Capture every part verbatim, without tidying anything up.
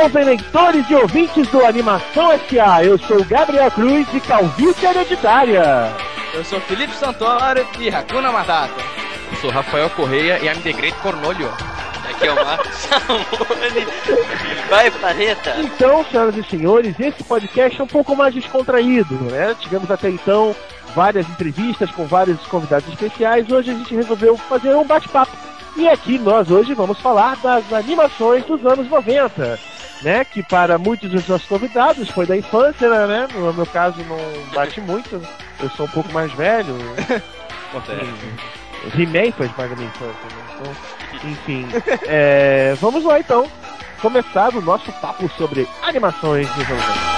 Salve, leitores e ouvintes do Animação S A! Eu sou o Gabriel Cruz de Calvície Hereditária. Eu sou Felipe Santoro de Hakuna Matata. Eu sou Rafael Correia e I'm the Great Cornolio. Aqui é o Marcos Samoni. Vai, planeta! Então, senhoras e senhores, esse podcast é um pouco mais descontraído, né? Tivemos até então várias entrevistas com vários convidados especiais. Hoje a gente resolveu fazer um bate-papo. E aqui nós hoje vamos falar das animações dos anos noventa, né? Que para muitos dos nossos convidados foi da infância, né? No meu caso não bate muito, eu sou um pouco mais velho. He-Man faz parte da minha infância, né? Então, enfim, é, vamos lá então, começar o nosso papo sobre animações dos anos noventa.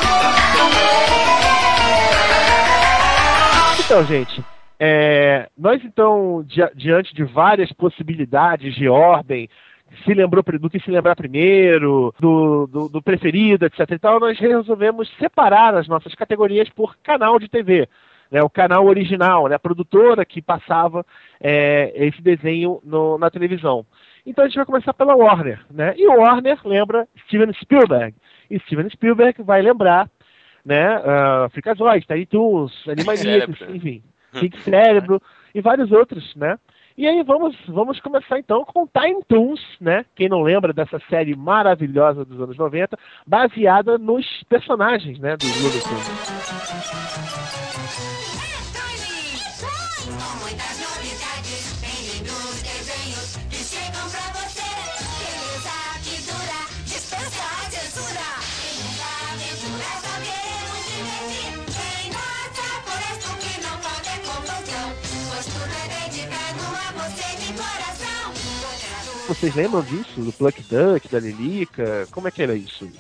Então, gente, é, nós então, di diante de várias possibilidades de ordem, se lembrou do que se lembrar primeiro, do, do, do preferido, etc e tal, nós resolvemos separar as nossas categorias por canal de T V. Né, o canal original, né, a produtora que passava é, esse desenho no, na televisão. Então a gente vai começar pela Warner, né? E o Warner lembra Steven Spielberg. E Steven Spielberg vai lembrar, né, uh, Freakazoid, Tiny Toons, Animaniacs, enfim, Pink Cérebro e vários outros, né? E aí vamos, vamos começar então com Tiny Toons, né? Quem não lembra dessa série maravilhosa dos anos noventa, baseada nos personagens, né, dos Looney Tunes. Muitas novidades vêm dos desenhos que chegam pra você. Beleza que dura, dispensa a censura. Em uma aventura só queremos divertir. Em nossa floresta que não pode confusão, pois tudo é dedicado a você de coração. Vocês lembram disso? Do Pluck Duck, da Lilica? Como é que era isso?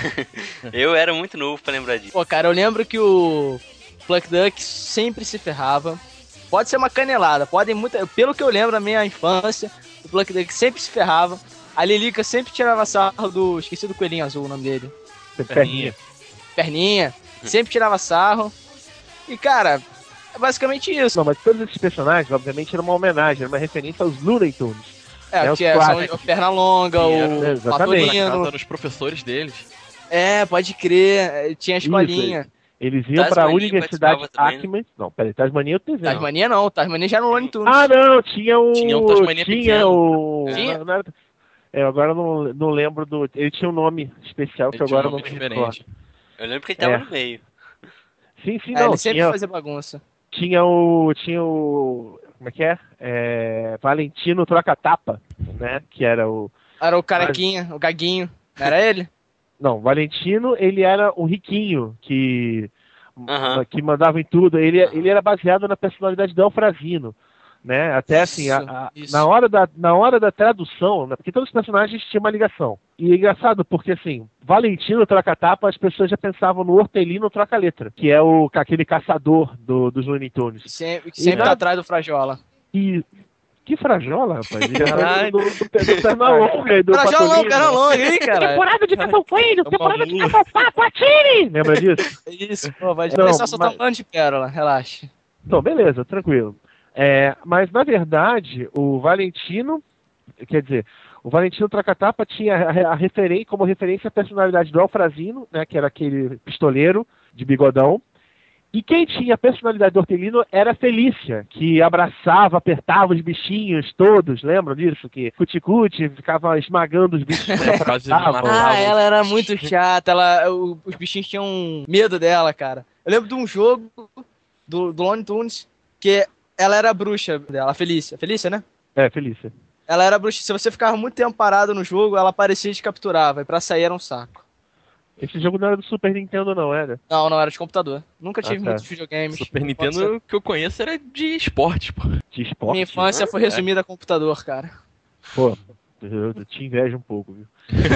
Eu era muito novo pra lembrar disso. Pô, cara, eu lembro que o Pluck Duck sempre se ferrava. Pode ser uma canelada, podem muito. Pelo que eu lembro da minha infância, o Pluck Duck sempre se ferrava. A Lilica sempre tirava sarro do. Esqueci do coelhinho azul, o nome dele. Perninha. Perninha. Sempre tirava sarro. E, cara, é basicamente isso. Não, mas todos esses personagens, obviamente, era uma homenagem, era uma referência aos Looney Tunes. É, né, que é, são o Pernalonga, o Patolino. Os professores deles. É, pode crer. Tinha a escolinha. Isso, eles iam para a Universidade Acme. Né? Não, peraí, Tasmania eu tenho. Tasmania não, Tasmania já era no Looney Tunes. Ah, não, tinha o. Tinha o Tasmania tinha pequeno. o. Tinha? Não, não era... é, agora eu não, não lembro do. Ele tinha um nome especial que Ele agora um não nome me diferente. recordo. Eu lembro que ele tava É. no meio. Sim, sim, É, não. ele sempre Tinha, fazia bagunça. tinha o. Tinha o. Como é que é? é Valentino Troca-Tapa, né? Que era o. Era o carequinha, o gaguinho. Não era ele? Não, Valentino, ele era um riquinho que. Uhum. que mandava em tudo. Ele, ele era baseado na personalidade do Elfrazino, né? Até assim, a, a, na, hora da, na hora da tradução, né? Porque todos os personagens tinham uma ligação. E é engraçado porque, assim, Valentino Troca-Tapa, as pessoas já pensavam no Hortelino Troca-Letra, que é o, aquele caçador do, dos Looney Tunes. Sempre, sempre tá na... atrás do Frajola. E... Que Frajola, rapaz? Ele era do, do, do, do Pernalonga e do Frajola não, Patolino. Pernalonga, hein, cara? Temporada de caça ao coelho, temporada de caça ao papo, atire! Lembra disso? Isso, pô, vai Não, começar a soltar mas- um monte de pérola, relaxa. Então, beleza, tranquilo. É, mas, na verdade, o Valentino, quer dizer, o Valentino Troca-Tapa tinha a, a referen- como referência a personalidade do Elfrazino, né, que era aquele pistoleiro de bigodão. E quem tinha a personalidade do Hortelino era a Felícia, que abraçava, apertava os bichinhos todos, lembram disso? Que cuticute, ficava esmagando os bichinhos. Quase abraçava. matava. Ah, ela era muito chata, ela, o- os bichinhos tinham medo dela, cara. Eu lembro de um jogo do, do Looney Tunes que ela era a bruxa dela, a Felícia. Felícia, né? É, Felícia. Ela era a bruxa. Se você ficava muito tempo parado no jogo, ela aparecia e te capturava. E pra sair era um saco. Esse jogo não era do Super Nintendo, não era? Não, não era de computador. Nunca Ah, tive tá. muitos videogames. Super Nintendo que eu conheço era de esporte, pô. De esporte. Minha infância foi resumida a computador, cara. Pô, eu, eu te invejo um pouco, viu?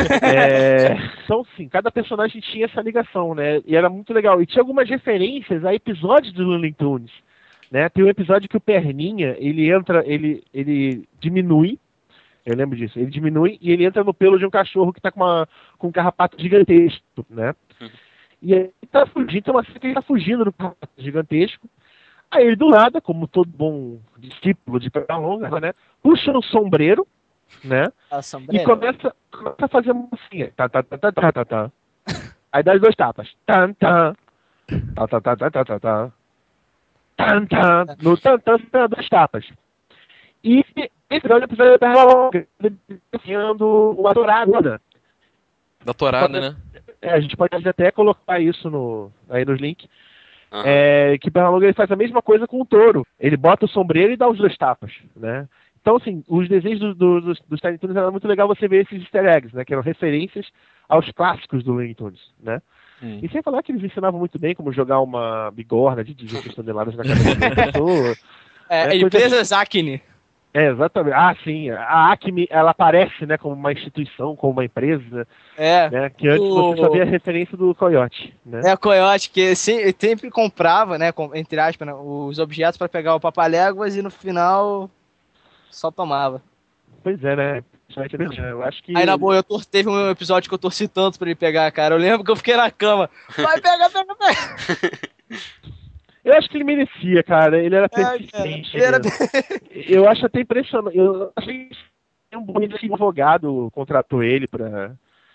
É, então, sim, cada personagem tinha essa ligação, né? E era muito legal. E tinha algumas referências a episódios do Looney Tunes, né? Tem um episódio que o Perninha, ele entra, ele, ele diminui, eu lembro disso, ele diminui e ele entra no pelo de um cachorro que tá com, uma, com um carrapato gigantesco, né? E aí ele tá fugindo, tem uma cena que ele tá fugindo do carrapato gigantesco. Aí ele do lado, como todo bom discípulo de Pernalonga, né? Puxa no sombreiro, né? A E sombreira. começa, começa a fazer mocinha. Tá, tá, tá, tá, tá, tá, tá. Aí dá as duas tapas. Tan, tan. Tá, tá, tá, tá, tá, tá, tá. Tan, tan. No tan, tan, você tem duas tapas. E esse grande episódio da Perna Longa, desafiando uma dourada. Da torada, né? É, a gente pode até colocar isso no, aí nos links. Aham. É, que Pernalonga ele faz a mesma coisa com o touro. Ele bota o sombreiro e dá os dois tapas, né? Então, assim, os desenhos do, do, dos, dos Tiny Toons era muito legal você ver esses easter eggs, né? Que eram referências aos clássicos do Looney Tunes, né? Hum. E sem falar que eles ensinavam muito bem como jogar uma bigorna de dezesseis toneladas na cabeça da pessoa. É, É ele coisa- fez a Acne. É, exatamente. Ah, sim. A Acme, ela aparece, né, como uma instituição, como uma empresa, É. né? Que antes O- você só via a referência do Coyote, né? É, a Coyote, que se- sempre comprava, né, com- entre aspas, né, os objetos pra pegar o Papaléguas e no final só tomava. Pois é, né? Principalmente, né, eu acho que... Aí, na boa, eu tor- teve um episódio que eu torci tanto pra ele pegar, cara. Eu lembro que eu fiquei na cama. Vai, pega, pega, pega. Eu acho que ele merecia, cara. Ele era É, cara, persistente. ele era- né? Eu acho até impressionante. Eu achei que um bonito que o advogado contratou ele pra.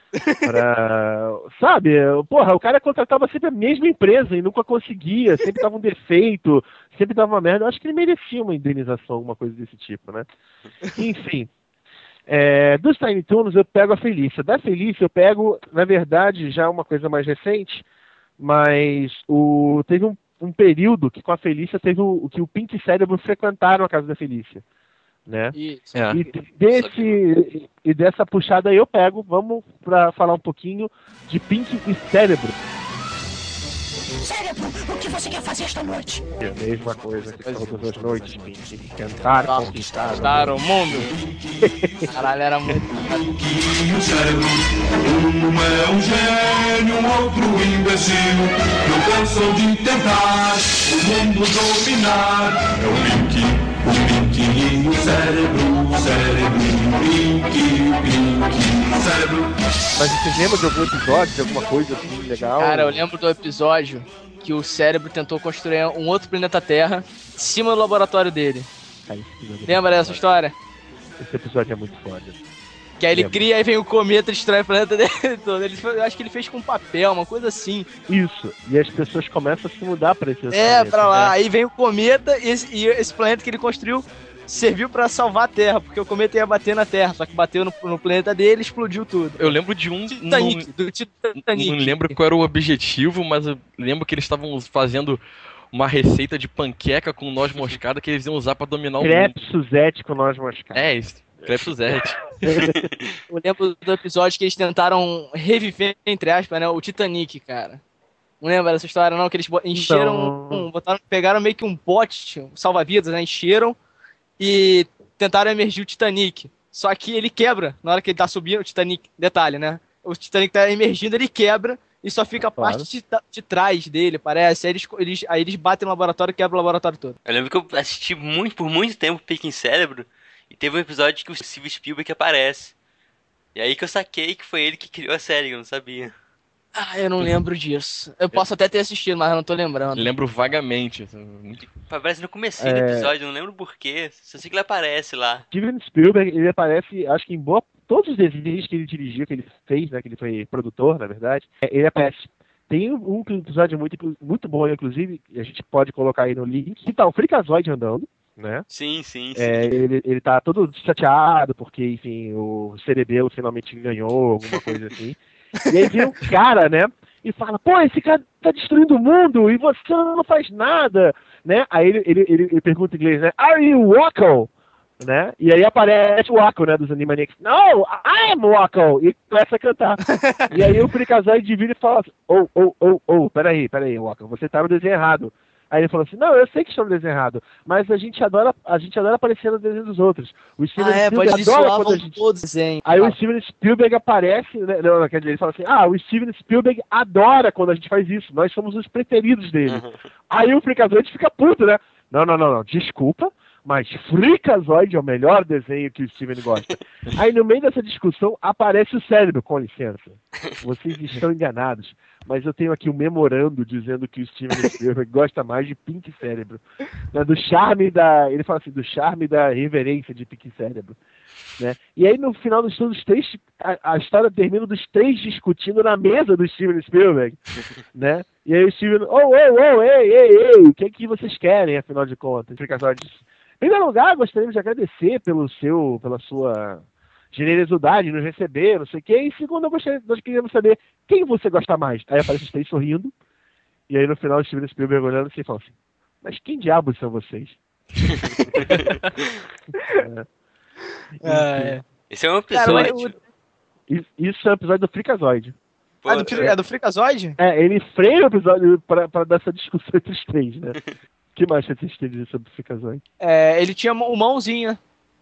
pra sabe? Porra, o cara contratava sempre a mesma empresa e nunca conseguia. Sempre dava um defeito, sempre dava uma merda. Eu acho que ele merecia uma indenização, alguma coisa desse tipo, né? Enfim. É, dos Tiny Toons eu pego a Felícia. Da Felícia eu pego, na verdade, já uma coisa mais recente, mas o, teve um, um período que com a Felícia teve o que o Pink e Cérebro frequentaram a casa da Felícia, né? Isso. É. E desse e dessa puxada aí eu pego, vamos para falar um pouquinho de Pink e Cérebro. Cérebro, o que você quer fazer esta noite? É a mesma coisa que todas as noites, Pink. Tentar conquistar. Conquistaram o mundo. Caralho, era muito. Um cérebro, um é um gênio, outro imbecil. Não cansam de tentar o mundo dominar. É o Pink, o Pink e o cérebro, o cérebro, o Pink, o Pink, o cérebro. Mas vocês lembram de algum episódio, de alguma coisa assim legal? Cara, eu lembro do episódio que o cérebro tentou construir um outro planeta Terra em cima do laboratório dele. Cara, esse episódio- Lembra dessa história? Esse episódio é muito foda. Que aí ele Lembro. cria e vem o cometa e destrói o planeta dele todo. Ele, foi- eu acho que ele fez com papel, uma coisa assim. Isso. E as pessoas começam a se mudar para esse É, planeta, pra lá. né? Aí vem o cometa e esse, e esse planeta que ele construiu serviu pra salvar a Terra, porque o cometa ia bater na Terra, só que bateu no, no planeta dele e explodiu tudo. Eu lembro de um. Titanic, do Não, Titanic. não lembro qual era o objetivo, mas eu lembro que eles estavam fazendo uma receita de panqueca com noz moscada que eles iam usar pra dominar o mundo. Crepe Suzette com nós moscados. É, isso. Crepe Suzette. Eu lembro do episódio que eles tentaram reviver, entre aspas, né, o Titanic, cara. Não lembra dessa história, não? Que eles bo- encheram, Não. um, botaram, pegaram meio que um bote, um salva-vidas, né? Encheram e tentaram emergir o Titanic. Só que ele quebra na hora que ele tá subindo, o Titanic, detalhe, né? O Titanic tá emergindo, ele quebra e só fica a Claro. parte de, ta- de trás dele, parece. Aí eles, eles, aí eles batem no laboratório e quebram o laboratório todo. Eu lembro que eu assisti muito, por muito tempo Pink em Cérebro e teve um episódio que o Steven Spielberg aparece. E aí que eu saquei que foi ele que criou a série, eu não sabia. Ah, eu não lembro disso. Eu posso até ter assistido, mas eu não tô lembrando. Lembro vagamente. assim, muito- Aparece no comecinho do É. episódio, eu não lembro porquê. Só sei que ele aparece lá. Steven Spielberg, ele aparece, acho que em boa, todos os desenhos que ele dirigiu, que ele fez, né, que ele foi produtor, na verdade, é, ele aparece. Tem um episódio muito, muito bom, inclusive, e a gente pode colocar aí no link, que tá o Freakazoid andando, né? Sim, sim, sim. É, ele, ele tá todo chateado porque, enfim, o Cerebelo finalmente ganhou, alguma coisa assim. E aí vem um cara, né? E fala, pô, esse cara tá destruindo o mundo e você não faz nada, né? Aí ele, ele, ele, ele pergunta em inglês, né? Are you Wacko? Né? E aí aparece o Wacko, né? Dos Animaniacs. No, I am Wacko! E começa a cantar. E aí o Freakazoid vira e fala assim, oh, oh, oh, oh, peraí, peraí, Wacko, você tá no desenho errado. Aí ele falou assim, não, eu sei que estou no desenho errado, mas a gente adora, a gente adora aparecer no desenho dos outros. O Steven Ah, é, pode Spielberg eles adora zoavam quando a gente... todos, desenho. Aí o Steven Spielberg aparece, né? Não, não, quer dizer, ele fala assim, ah, o Steven Spielberg adora quando a gente faz isso, nós somos os preferidos dele. Aí o Freakazoid fica puto, né? Não, não, não, não, desculpa, mas Freakazoid é o melhor desenho que o Steven gosta. Aí no meio dessa discussão aparece o cérebro, com licença. Vocês estão enganados, mas eu tenho aqui um memorando dizendo que o Steven Spielberg gosta mais de Pink Cérebro. Né, do charme da... Ele fala assim, do charme da reverência de Pink Cérebro. Né? E aí no final dos todos os três, a, a história termina dos três discutindo na mesa do Steven Spielberg, né? E aí o Steven, oh, oh, oh, ei, ei, ei, o que é que vocês querem, afinal de contas? Freakazoid. Em primeiro lugar, gostaríamos de agradecer pelo seu, pela sua generosidade nos receber, não sei o quê. E segundo, eu gostaria, nós queríamos saber quem você gosta mais. Aí aparece os três sorrindo, e aí no final o Steven Spielberg olhando assim e fala assim, mas quem diabos são vocês? é. Ah, é. Esse é um episódio. Cara, eu- Isso é um episódio do Freakazoid. Pô, Ah, do, Fri- é do Freakazoid? É, ele freia o episódio pra, pra dar essa discussão entre os três, né? O que mais vocês têm a dizer sobre o Freakazoid? É, ele tinha o mãozinha.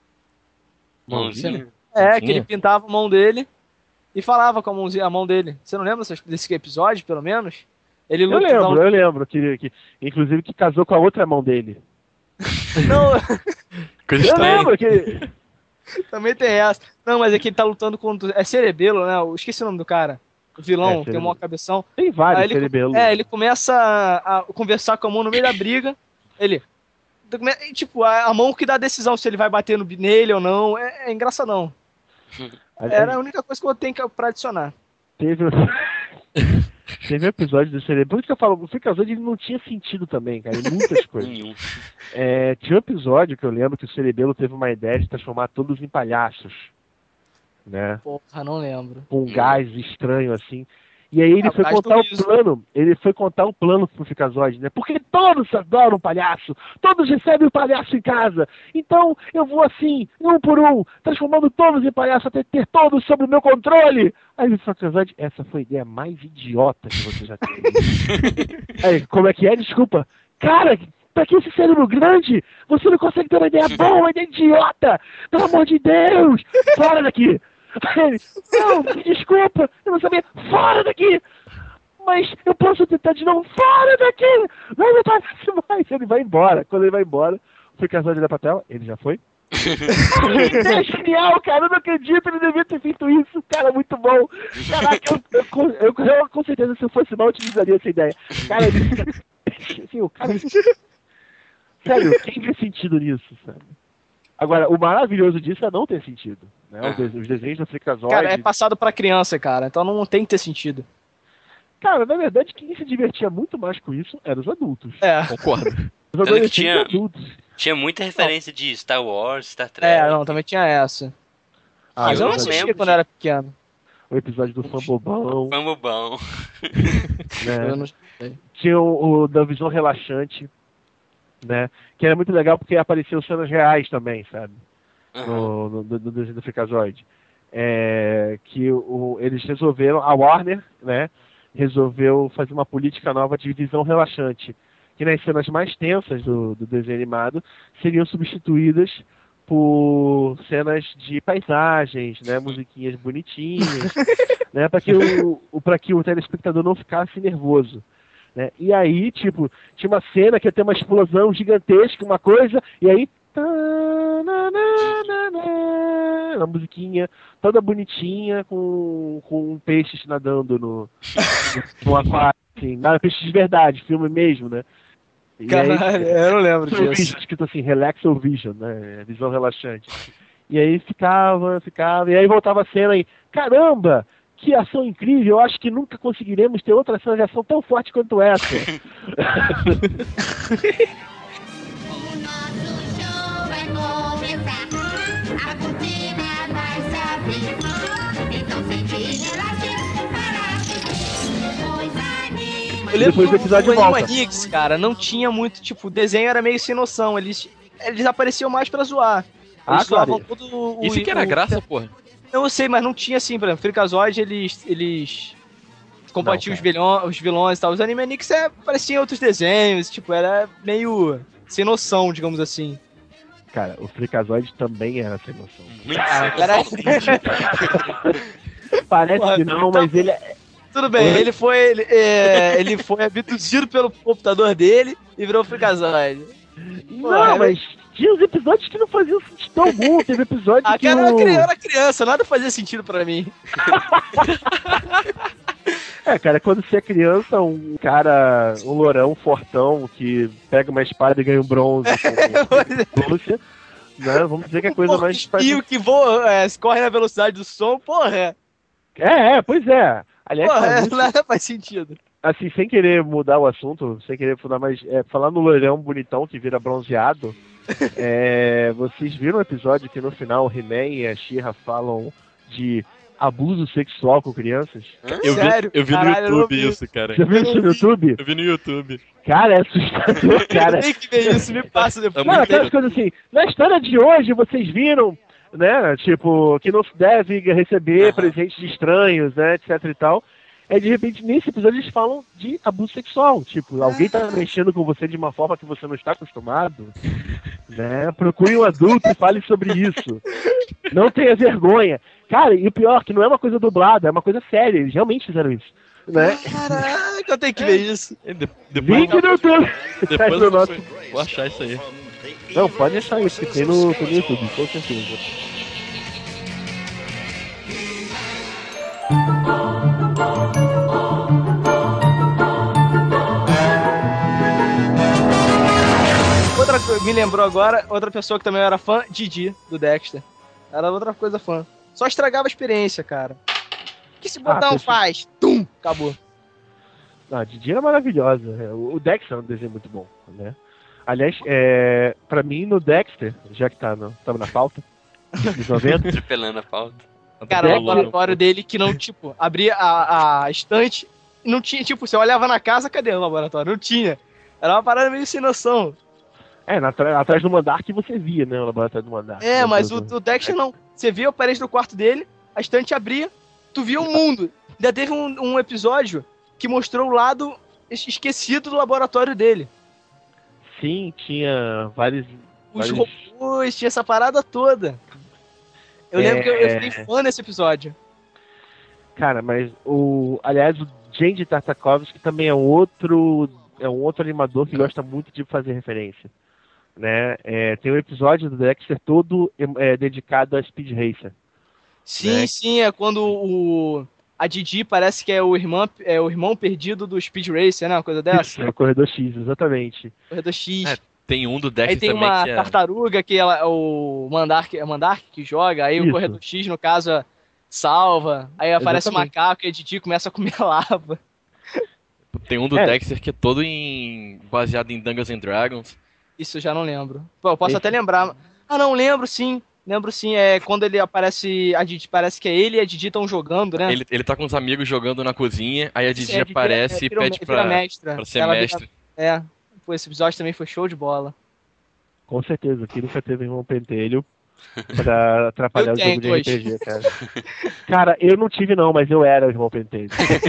mãozinha. É, Tinha? que ele pintava a mão dele e falava com a, mãozinha, a mão dele. Você não lembra desse- desse episódio, pelo menos? Ele Eu luta- lembro, eu lembro, que, que inclusive que casou com a outra mão dele. Não, Coisa Eu estranha. lembro que... também tem essa. Não, mas é que ele tá lutando contra... É Cerebelo, né? Eu esqueci o nome do cara. O vilão, É, tem Cerebelo. um cabeção. Tem vários Aí ele, cerebelos. é, ele começa a, a conversar com a mão no meio da briga. Ele... e, Tipo, a, a mão que dá a decisão se ele vai bater no, nele ou não. É, é engraçadão. Aí Era a única coisa que eu tenho que- pra adicionar. Teve... Teve um episódio do cerebelo. Por isso que eu falo, o Freakazoid ele não tinha sentido também, cara, em muitas coisas. Nenhum. É, tinha um episódio que eu lembro que o cerebelo teve uma ideia de transformar todos em palhaços, né? Porra, não lembro. Com um gás estranho assim. E aí ele É, o foi gás contar do o riso. plano, ele foi contar o plano pro Freakazoid, né? Porque todos adoram palhaço, todos recebem o palhaço em casa. Então eu vou assim, um por um, transformando todos em palhaço até ter todos sob o meu controle. Aí o Freakazoid, essa foi a ideia mais idiota que você já teve. Aí, como é que é? Desculpa. Cara, pra que esse cérebro grande? Você não consegue ter uma ideia boa, uma ideia idiota! Pelo amor de Deus! Fora daqui! Aí ele, não, me desculpa, eu não sabia, fora daqui! Mas eu posso tentar de novo, fora daqui! Não me parece mais! Ele vai embora. Quando ele vai embora, o Freakazoid olha pra tela, ele já foi? É genial, cara, eu não acredito, ele devia ter feito isso, cara, muito bom. Caraca, eu, eu, com- eu, eu com certeza, se eu fosse mal, eu utilizaria essa ideia. Cara, ele, assim, o cara... Sério, quem vê sentido nisso, sabe? Agora, o maravilhoso disso é não ter sentido. Né? Os, de- os desenhos do Freakazoid... Cara, é passado pra criança, cara. Então não tem que ter sentido. Cara, na verdade, quem se divertia muito mais com isso eram os adultos. É. Concordo. Os que adolescentes tinha- adultos. Tinha muita referência de Star Wars, Star Trek. É, não, também tinha essa. Ah, Mas eu não eu assistia lembro quando de- eu era pequeno. O episódio do Fambobão, Vamos bom. né? Eu não... Tinha o, o da visão relaxante, né? Que era muito legal porque apareciam cenas reais também, sabe? No, no, no, no desenho do Freakazoid. É, que o, eles resolveram, a Warner, né? Resolveu fazer uma política nova de visão relaxante. Que nas cenas mais tensas do, do desenho animado seriam substituídas por cenas de paisagens, né? Musiquinhas bonitinhas, né? Para que o, o, para que o telespectador não ficasse nervoso. Né? E aí, tipo, tinha uma cena que ia ter uma explosão gigantesca, uma coisa, e aí. Uma musiquinha toda bonitinha com, com peixes nadando no, no, no aquário, assim, nada, peixes de verdade, filme mesmo, né? E Caralho, aí, eu não lembro disso. Vision, escrito assim, Relaxo Vision, né? Visão relaxante. E aí ficava, ficava, e aí voltava a cena aí, caramba! Que ação incrível, eu acho que nunca conseguiremos ter outra cena de ação tão forte quanto essa. O nosso show vai começar. A cortina vai se abrir. Então sente e relaxe para assistir. Pois anima. Eu lembro Depois que do episódio o volta. Animaniacs, cara, não tinha muito, tipo, o desenho era meio sem noção. Eles, eles apareciam mais pra zoar. Ah, Eles zoavam claro. todo o... Isso que era o- graça, porra. Eu sei, mas não tinha assim, por exemplo, Freakazoid, eles, eles combatiam Não, os, vilões, os vilões e tal. Os Animaniacs é, pareciam outros desenhos, tipo, era meio sem noção, digamos assim. Cara, o Freakazoid também era sem noção. Muito Ah, certo. cara, Parece Porra, que não, tá mas ele é... tudo bem, Oi? ele foi, ele, é, ele foi abduzido pelo computador dele e virou Freakazoid. Não, Porra, mas tinha uns episódios que não faziam sentido algum. Teve episódio Ah, que cara, eu era o... cri- eu era criança, nada fazia sentido pra mim. É, cara, quando você é criança, um cara, um lourão, fortão, que pega uma espada e ganha um bronze com Lúcia, né? Vamos dizer que a coisa Porra, mais... faz- espio que voa, é, corre na velocidade do som, porra. É, é, pois é. Aliás, Porra, faz é, muito- nada faz sentido. assim, sem querer mudar o assunto, sem querer fundar, mas é, falar no loirão bonitão que vira bronzeado, é, vocês viram o episódio que no final o He-Man e a She-Ra falam de abuso sexual com crianças? Eu Sério? vi, eu vi Caralho, eu no não YouTube vi. isso, cara. Já viu isso no YouTube? Eu vi no YouTube. Cara, é assustador, cara. Tem que ver isso, me passa depois. É Não, muito aquelas coisas assim, na história de hoje vocês viram, né, tipo, que não se deve receber Aham. presentes de estranhos, né, etc e tal. É, de repente, nesse episódio eles falam de abuso sexual. Tipo, alguém tá mexendo com você de uma forma que você não está acostumado, né? Procure um adulto e fale sobre isso. Não tenha vergonha. Cara, e o pior, que não é uma coisa dublada, é uma coisa séria. Eles realmente fizeram isso, né? Caraca, eu tenho que ver isso. E de- depois Vídeo no YouTube. Tá depois no eu vou, nosso... vou achar isso aí. Não, pode achar isso, que tem no, tem no YouTube, com certeza. Outra coisa, me lembrou agora, outra pessoa que também era fã, Didi, do Dexter. Era outra coisa fã. Só estragava a experiência, cara. O que esse botão Ah, faz? Tum! Acabou. Ah, a Didi era maravilhosa. é, O o Dexter é um desenho muito bom, né? Aliás, é, pra mim, no Dexter, já que tá no, tava na pauta, dos noventa, Atropelando a pauta. Cara, o Dexter- laboratório dele que não, tipo, abria a, a estante, não tinha, tipo, você olhava na casa, cadê o laboratório? Não tinha. Era uma parada meio sem noção. é, na, tra- atrás do Mandark você via, né, o laboratório do Mandark. É, Meu mas Deus o, do- o Dexter não. Você via a parede do quarto dele, a estante abria, tu via o mundo. Ainda teve um, um episódio que mostrou o lado es- esquecido do laboratório dele. Sim, tinha vários... Os vários- robôs, tinha essa parada toda. Eu É. lembro que eu, eu fiquei fã desse episódio. Cara, mas o... Aliás, o Gendy Tartakovsky também é outro... É um outro animador que gosta muito de fazer referência. Né? É, tem um episódio do Dexter todo é, dedicado a Speed Racer. Sim, Né? sim, é quando o. A Didi parece que é o irmão, é o irmão perdido do Speed Racer, né? Uma coisa dessa. É o Corredor X, exatamente. Corredor X. É, Tem um do Aí Dexter tem também uma que é... tartaruga que ela, o Mandark, é Mandark que joga, aí Isso. o Corredor X, no caso, é- salva. Aí aparece o Exatamente. macaco e a Didi começa a comer lava. Tem um do É. Dexter que é todo em... baseado em Dungeons and Dragons. Isso eu já não lembro. Pô, eu posso Esse- até lembrar. Ah, não, lembro sim. Lembro sim. É quando ele aparece. A Didi parece que é ele e a Didi estão jogando, né? Ele, ele tá com os amigos jogando na cozinha, aí a Didi É, aparece vira- e vira- pede vira pra, mestra. pra ser Ela vira- mestre. É. Pô, esse episódio também foi show de bola. Com certeza, que nunca teve irmão pentelho pra atrapalhar Eu o jogo tenho de dois. R P G, cara. Cara, eu não tive não, mas eu era o irmão pentelho.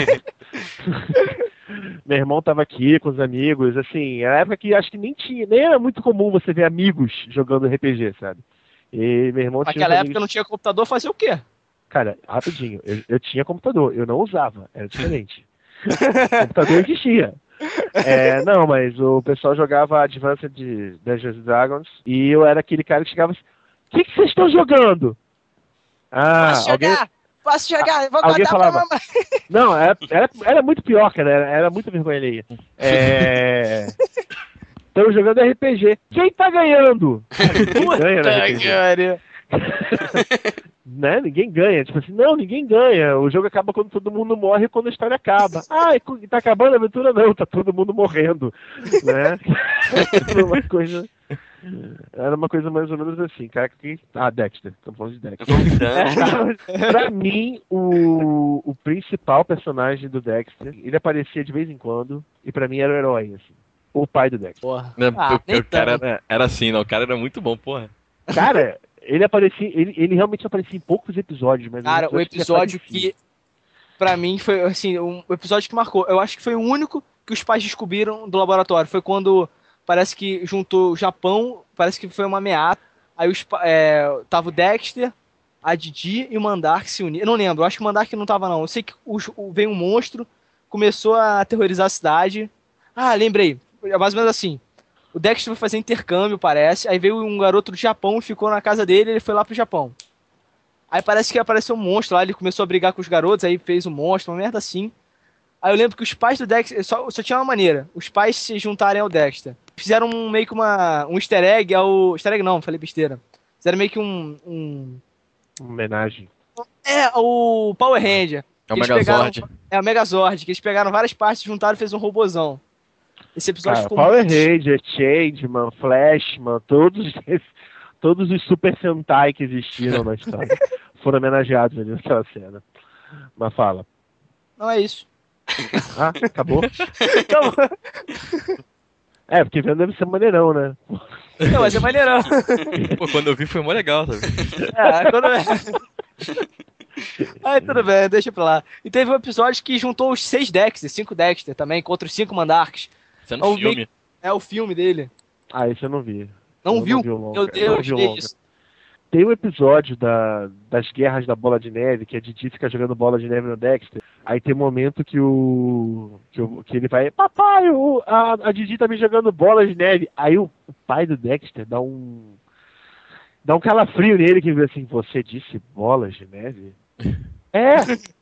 Meu irmão tava aqui com os amigos, assim, era época que acho que nem tinha, nem era muito comum você ver amigos jogando R P G, sabe? E meu irmão tinha uns Naquela época amigos- não tinha computador, fazer o quê? Cara, rapidinho, eu, eu tinha computador, eu não usava, era diferente. computador existia. É, não, mas o pessoal jogava Advanced de Dungeons and Dragons e eu era aquele cara que chegava assim, o que, que vocês estão jogando? Ah, Posso alguém... jogar? Posso jogar? Vou alguém contar falava. pra mamãe. Não, era, era, era muito pior, cara, era, era muito vergonha alheia. É... Estamos jogando R P G. Quem tá ganhando? Ninguém ganha no R P G. Cara. Né? Ninguém ganha. Tipo assim, não, ninguém ganha. O jogo acaba quando todo mundo morre e quando a história acaba. Ah, e tá acabando a aventura? Não, tá todo mundo morrendo. Né? Era uma coisa. Era uma coisa mais ou menos assim, cara. Que... Ah, Dexter. Estamos falando de Dexter. Voltando. Pra mim, o, o principal personagem do Dexter, ele aparecia de vez em quando, e pra mim era o herói, assim. O pai do Dexter. Porra. Né, Ah, o, nem o cara tanto. era, era assim, não. O cara era muito bom, porra. Cara, ele aparecia. Ele, ele realmente aparecia em poucos episódios, mas Cara, nos o episódios episódio ele aparecia. que, pra mim, foi assim, um episódio que marcou. Eu acho que foi o único que os pais descobriram do laboratório. Foi quando parece que juntou o Japão, parece que foi uma ameaça. Aí os, pa- é, tava o Dexter, a Didi e o Mandark se uniram. Eu não lembro, eu acho que o Mandark não tava, não. Eu sei que o, o- veio um monstro, começou a aterrorizar a cidade. Ah, lembrei. É mais ou menos assim. o Dexter foi fazer intercâmbio, parece, aí veio um garoto do Japão e ficou na casa dele, ele foi lá pro Japão. Aí parece que apareceu um monstro lá, ele começou a brigar com os garotos, aí fez um monstro, uma merda assim. Aí eu lembro que os pais do Dexter, só, só tinha uma maneira, os pais se juntarem ao Dexter. Fizeram um, meio que uma, um easter egg ao... Easter egg não, falei besteira. Fizeram meio que um... um Homenagem. é, o Power Ranger. É o Eles Megazord. pegaram- é o Megazord, que eles pegaram várias partes, juntaram e fez um robozão. Esse episódio Cara, ficou Power muito... Ranger, Changeman, Flashman, todos, esses- todos os Super Sentai que existiram na história foram homenageados ali naquela cena. Mas fala. Não é isso. Ah, acabou? Então, É, porque vendo deve ser maneirão, né? não, mas é maneirão. Pô, quando eu vi foi mó legal, sabe? É, quando... Aí tudo bem, deixa pra lá. E teve um episódio que juntou os seis Dexter, cinco Dexter também, contra os cinco Mandarks. Isso é É no o filme. É o filme dele. Ah, isso eu não vi. Não Eu viu? vi o longa. Meu Eu não Deus, vi o que longa. isso. Tem um episódio da, das Guerras da Bola de Neve, que a Didi fica jogando bola de neve no Dexter. Aí tem um momento que o. que, o, que ele vai. Papai, o, a, a Didi tá me jogando bola de neve. Aí o, o pai do Dexter dá um. Dá um calafrio nele que vê assim, você disse bolas de neve? É!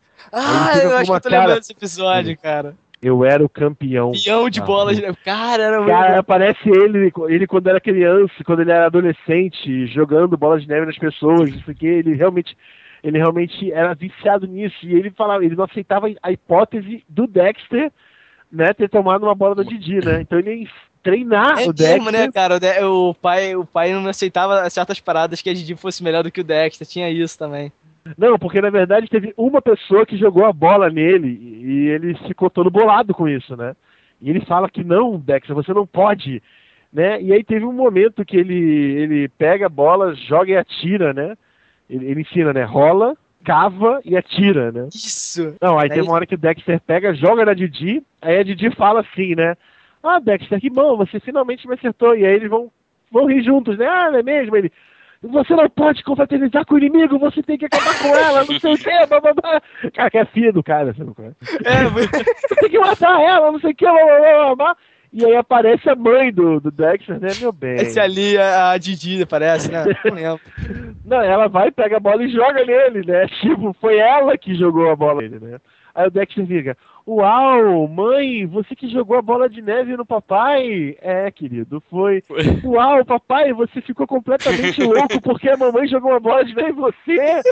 Ah, Aí ele fica eu com acho que uma eu tô lembrando cara- desse episódio, cara. Eu era o campeão. Peão de Ah, bolas. de- Cara, era muito. Cara, aparece ele, ele quando era criança, quando ele era adolescente, jogando bola de neve nas pessoas, porque ele realmente, ele realmente era viciado nisso, e ele falava, ele não aceitava a hipótese do Dexter, né, ter tomado uma bola da Didi, né? Então ele ia treinar É o mesmo, Dexter. né, cara? O, De- o pai, o pai não aceitava certas paradas que a Didi fosse melhor do que o Dexter. Tinha isso também. Não, porque na verdade teve uma pessoa que jogou a bola nele e ele ficou todo bolado com isso, né? E ele fala que não, Dexter, você não pode, né? E aí teve um momento que ele, ele pega a bola, joga e atira, né? Ele, ele ensina, né? Rola, cava e atira, né? Isso. Não, aí É tem isso. uma hora que o Dexter pega, joga na Didi, aí a Didi fala assim, né? Ah, Dexter, que bom, você finalmente me acertou. E aí eles vão, vão rir juntos, né? Ah, não é mesmo? Ele, você não pode confraternizar com o inimigo, você tem que acabar com ela, não sei o quê, blá, blá, blá. Cara, que é filho do cara, sabe qual é? É, muito- Você tem que matar ela, não sei o quê, blá, blá, blá, blá, blá. E aí aparece a mãe do, do Dexter, né, meu bem? esse ali, a a Didi, parece, né? Não lembro. Não, ela vai, pega a bola e joga nele, né? Tipo, foi ela que jogou a bola nele, né? Aí o Dexter fica, uau, mãe, você que jogou a bola de neve no papai? É, querido, foi. Uau, papai, você ficou completamente louco porque a mamãe jogou uma bola de neve em você?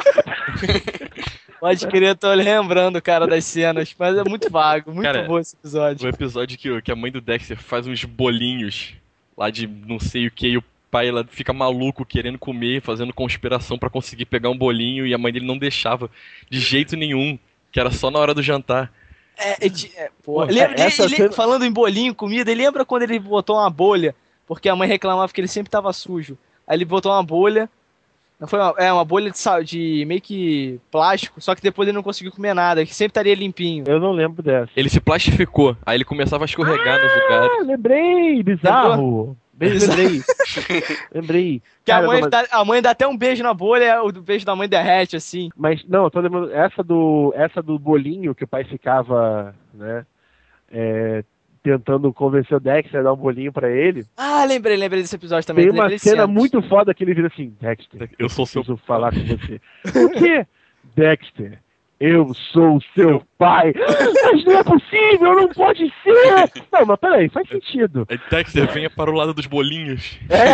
Pode crer, tô lembrando, cara, das cenas. Mas é muito vago, muito Cara, bom esse episódio. O episódio que, o- que a mãe do Dexter faz uns bolinhos lá de não sei o que, e o pai ela fica maluco querendo comer, fazendo conspiração pra conseguir pegar um bolinho, e a mãe dele não deixava de jeito nenhum, que era só na hora do jantar. É, é, de- é, pô, Pô, lembra, essa ele- cena- falando em bolinho, comida, ele lembra quando ele botou uma bolha, porque a mãe reclamava que ele sempre tava sujo. Aí ele botou uma bolha, não foi uma, é uma bolha de, sal, de meio que plástico, só que depois ele não conseguiu comer nada, que sempre estaria limpinho. Eu não lembro dessa. Ele se plastificou, aí ele começava a escorregar nos lugares. Ah, lembrei, bizarro. Bem, Bizarro. lembrei. lembrei. Que a Cara, mãe, não, mas, dá, a mãe dá até um beijo na bolha, o beijo da mãe derrete, assim. mas, não, eu tô lembrando, essa do, essa do bolinho que o pai ficava, né, é, tentando convencer o Dexter a dar um bolinho pra ele. Ah, lembrei, lembrei desse episódio também. Tem uma lembrei de cena cenas. muito foda que ele vira assim, Dexter, Eu sou seu preciso falar com você. O quê? Dexter, eu sou o seu pai. Mas não é possível, não pode ser. Não, mas peraí, faz sentido. Aí Dexter venha para o lado dos bolinhos.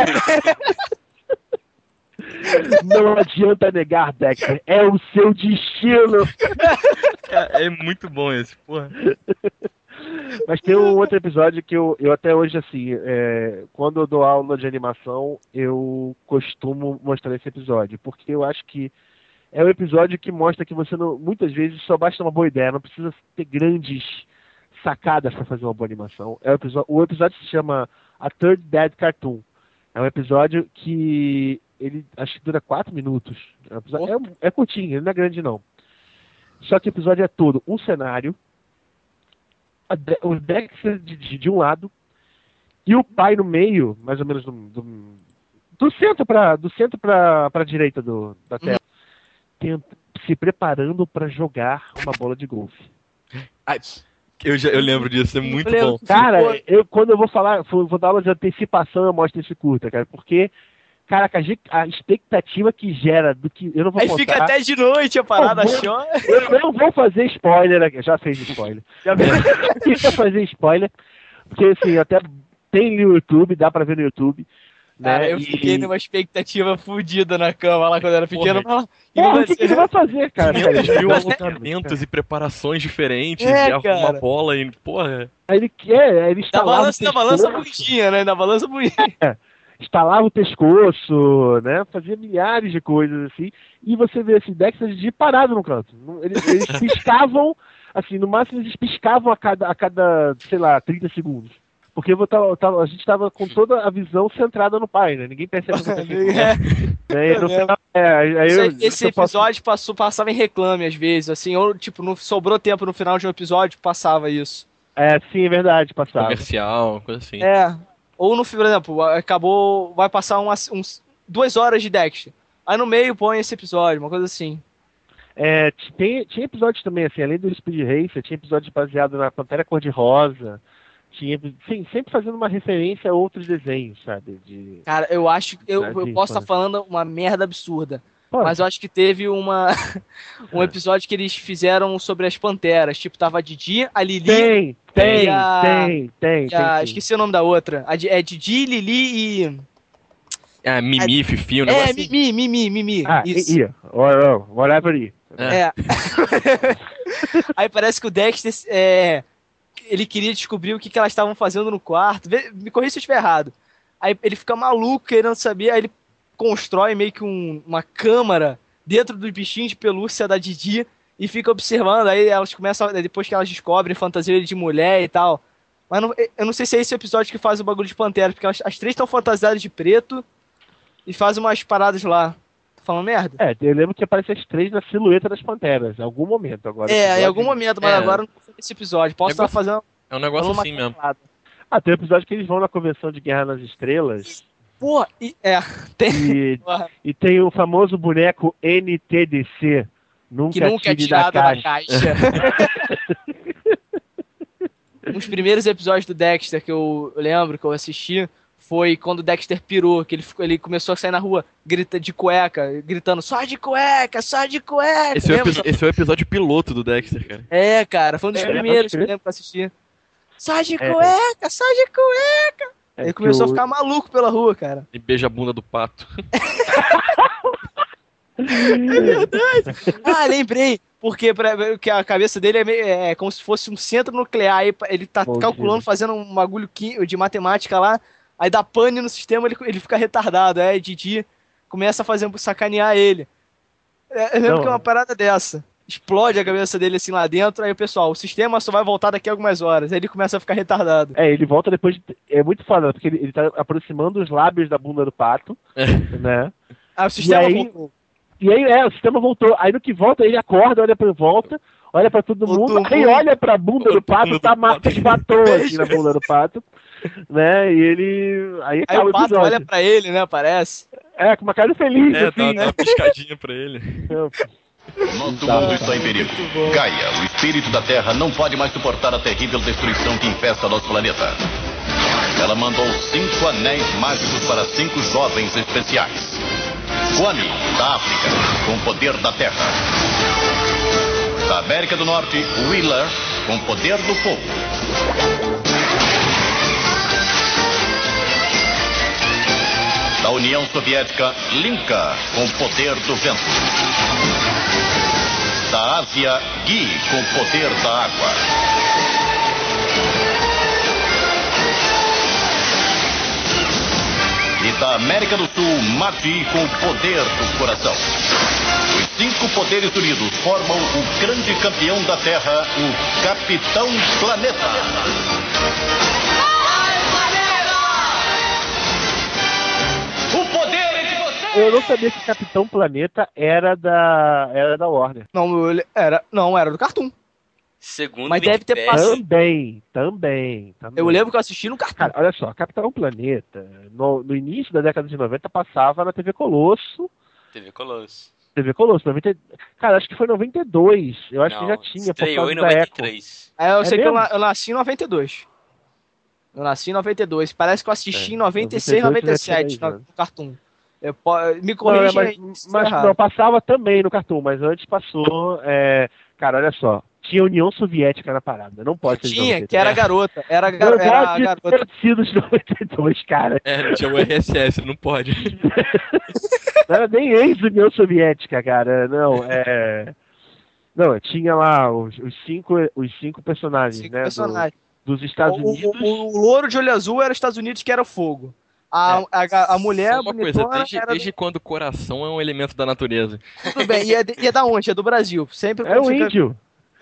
Não adianta negar, Dexter, é o seu destino. Cara, é muito bom esse, porra. Mas tem um outro episódio que eu, eu até hoje, assim, é, quando eu dou aula de animação, eu costumo mostrar esse episódio, porque eu acho que é um episódio que mostra que você não, muitas vezes só basta uma boa ideia, não precisa ter grandes sacadas para fazer uma boa animação. É o, episódio, o episódio se chama A Third Dead Cartoon. É um episódio que ele acho que dura quatro minutos. É, um episódio, é, é curtinho, ele não é grande não. Só que o episódio é todo um cenário, a De- o Dexter de, de, de um lado e o pai no meio, mais ou menos do, do, do centro para do centro para para direita do, da tela, tenta, se preparando para jogar uma bola de golfe. Ai, Eu, já, eu lembro disso, é muito lembro bom. que Cara, ficou- eu, quando eu vou falar, vou, vou dar aula de antecipação, eu mostro esse curta, cara, porque, caraca, a ge- a expectativa que gera do que. Eu não vou Aí contar. fica até de noite a parada, Eu vou- achou? Eu não vou fazer spoiler aqui, já fez spoiler. Já fiz fazer spoiler, porque assim, até tem no YouTube, dá pra ver no YouTube. Cara, Né? eu E- fiquei numa expectativa fodida na cama lá quando eu era pequeno. Porra, Mas, que que Porra, vai o que, que ser? ele vai fazer, cara? quinhentos mil Cara, alongamentos e preparações diferentes, É, e arruma cara. bola e, porra. Aí ele quer, aí ele Da instalava balança, o da balança pescoço, bundinha, né? Da balança bundinha. instalava o pescoço, né? Fazia milhares de coisas assim. E você vê esse Dexter de parado no canto. Não- Eles, eles piscavam, assim, no máximo eles piscavam a cada, a cada, sei lá, trinta segundos. Porque eu tava- tava- a gente estava com toda a visão centrada no pai, né? Ninguém percebe o que tá acontecendo. É. Né? E no Eu final, é, aí Esse, eu- esse eu posso- episódio passou, passava em Reclame às vezes, assim, ou tipo, não sobrou tempo no final de um episódio, passava isso. É, sim, é verdade, passava. Comercial, coisa assim. É. Ou no, por exemplo, acabou, vai passar umas, uns duas horas de Dexter. Aí no meio põe esse episódio, uma coisa assim. É, t- tem, tinha episódios também, assim, além do Speed Racer, tinha episódios baseados na Pantera Cor-de-Rosa. Tinha, sim, sempre fazendo uma referência a outros desenhos, sabe? De, Cara, eu acho que eu, Ah, eu sim, posso estar pode. falando uma merda absurda. Pô, Mas eu acho que teve uma um episódio que eles fizeram sobre as panteras. Tipo, tava a Didi, a Lili tem, tem, e a- tem, tem, e a. tem, sim. Esqueci o nome da outra. A Di- é Didi, Lili e. Ah, Mimi, Fifi, um negócio É, assim. Mimi, Mimi, Mimi. Ah, Isso. e, e, or, or, whatever I. É. Aí parece que o Dexter é, ele queria descobrir o que, que elas estavam fazendo no quarto. Vê- Me corrija se eu estiver errado. Aí ele fica maluco querendo saber. Aí ele constrói meio que um- uma câmara dentro dos bichinhos de pelúcia da Didi e fica observando. Aí elas começam, depois que elas descobrem fantasia de mulher e tal. Mas não- eu não sei se é esse o episódio que faz o bagulho de pantera, porque elas- as três estão fantasiadas de preto e fazem umas paradas lá. Tô falando merda? É, eu lembro que aparece as três na silhueta das panteras, em algum momento agora. É, em episódio- algum momento, mas É. agora não foi nesse episódio. Posso estar Negócio- fazendo É um negócio uma assim mesmo. canelada. Ah, tem um episódio que eles vão na convenção de Guerra nas Estrelas Pô, e, é, tem. e, Porra, e tem o famoso boneco N T D C. Nunca, que nunca é tire da tirado da caixa. caixa. Um dos primeiros episódios do Dexter que eu lembro, que eu assisti, foi quando o Dexter pirou, que ele, ficou- ele começou a sair na rua grita de cueca, gritando, só de cueca, só de cueca. Esse é, o Lembra? epi- esse é o episódio piloto do Dexter, cara. É, cara, foi um dos É, primeiros pode que eu crer. lembro que eu assisti. Só de É. cueca, só de cueca. É ele que começou a o- ficar maluco pela rua, cara. E beija a bunda do pato. Ah, lembrei. Porque pra, que a cabeça dele é, meio- é como se fosse um centro nuclear. Aí ele tá Bom calculando, dia. fazendo um bagulho qui- de matemática lá. Aí dá pane no sistema, ele, ele fica retardado. Aí Didi começa a fazer sacanear ele. É, eu lembro Não. que é uma parada dessa. Explode a cabeça dele assim lá dentro. Aí o pessoal, o sistema só vai voltar daqui a algumas horas. Aí ele começa a ficar retardado. É, ele volta depois de... É muito foda, porque ele, ele tá aproximando os lábios da bunda do pato, né? Aí o sistema aí- voltou. E aí, é, o sistema voltou. Aí no que volta, ele acorda, olha pra volta, olha pra todo Todo mundo, aí mundo. olha pra bunda do pato, Bunda tá do pato. marca de batom assim na bunda do pato, né? E ele... Aí Aí acaba o o pato episódio. olha pra ele, né? Parece. É, com uma cara feliz, É, dá, assim, dá uma piscadinha pra ele. Nosso Tá. mundo está em perigo. Gaia, o espírito da Terra, não pode mais suportar a terrível destruição que infesta nosso planeta. Ela mandou cinco anéis mágicos para cinco jovens especiais. Kwame, da África, com o poder da Terra. Da América do Norte, Wheeler, com o poder do fogo. Da União Soviética, Linka, com o poder do vento. Da Ásia, Gui, com o poder da água. E da América do Sul, Mati, com o poder do coração. Os cinco poderes unidos formam o grande campeão da Terra, o Capitão Planeta. O poder é de você! Eu não sabia que Capitão Planeta era da, era da Warner. Não, ele- era, não, era do Cartoon. Segundo Mas deve ter Wikipedia, passado. Também, também, também. Eu lembro que eu assisti no Cartoon. Cara, olha só, Capitão Planeta, no, no início da década de noventa, passava na T V Colosso, T V Colosso. T V Colosso, noventa... Cara, acho que foi em noventa e dois. Eu acho Não, que já tinha, por estreou causa em da noventa e Echo. três. É, eu É sei que eu, mesmo? na- eu nasci em noventa e dois. Eu nasci em noventa e dois. Parece que eu assisti É, em noventa e seis, noventa e noventa e dois já tinha sete dez no anos. Cartoon. Eu, po- me Não, é, corrigem mas, aí se estiver mas errado. não, passava também no Cartoon, mas antes passou. É... Cara, olha só. Tinha União Soviética na parada. Não pode ser de Tinha, noventa e que era a É. garota. Era, a gar- Não era a pode garota. ter sido de noventa e dois, cara. É, não tinha o R S S, não pode. Não era nem ex-União Soviética, cara. Não, é. Não, tinha lá os, os cinco, os cinco personagens, Cinco né? do- personagens. dos Estados O, Unidos. o, o, o louro de olho azul era os Estados Unidos, que era o fogo. A, É. a, a mulher Só uma coisa, bonitona desde, era desde quando o coração é um elemento da natureza. do... Tudo bem, e é, de- e é da onde? É do Brasil. Sempre É um fica- índio.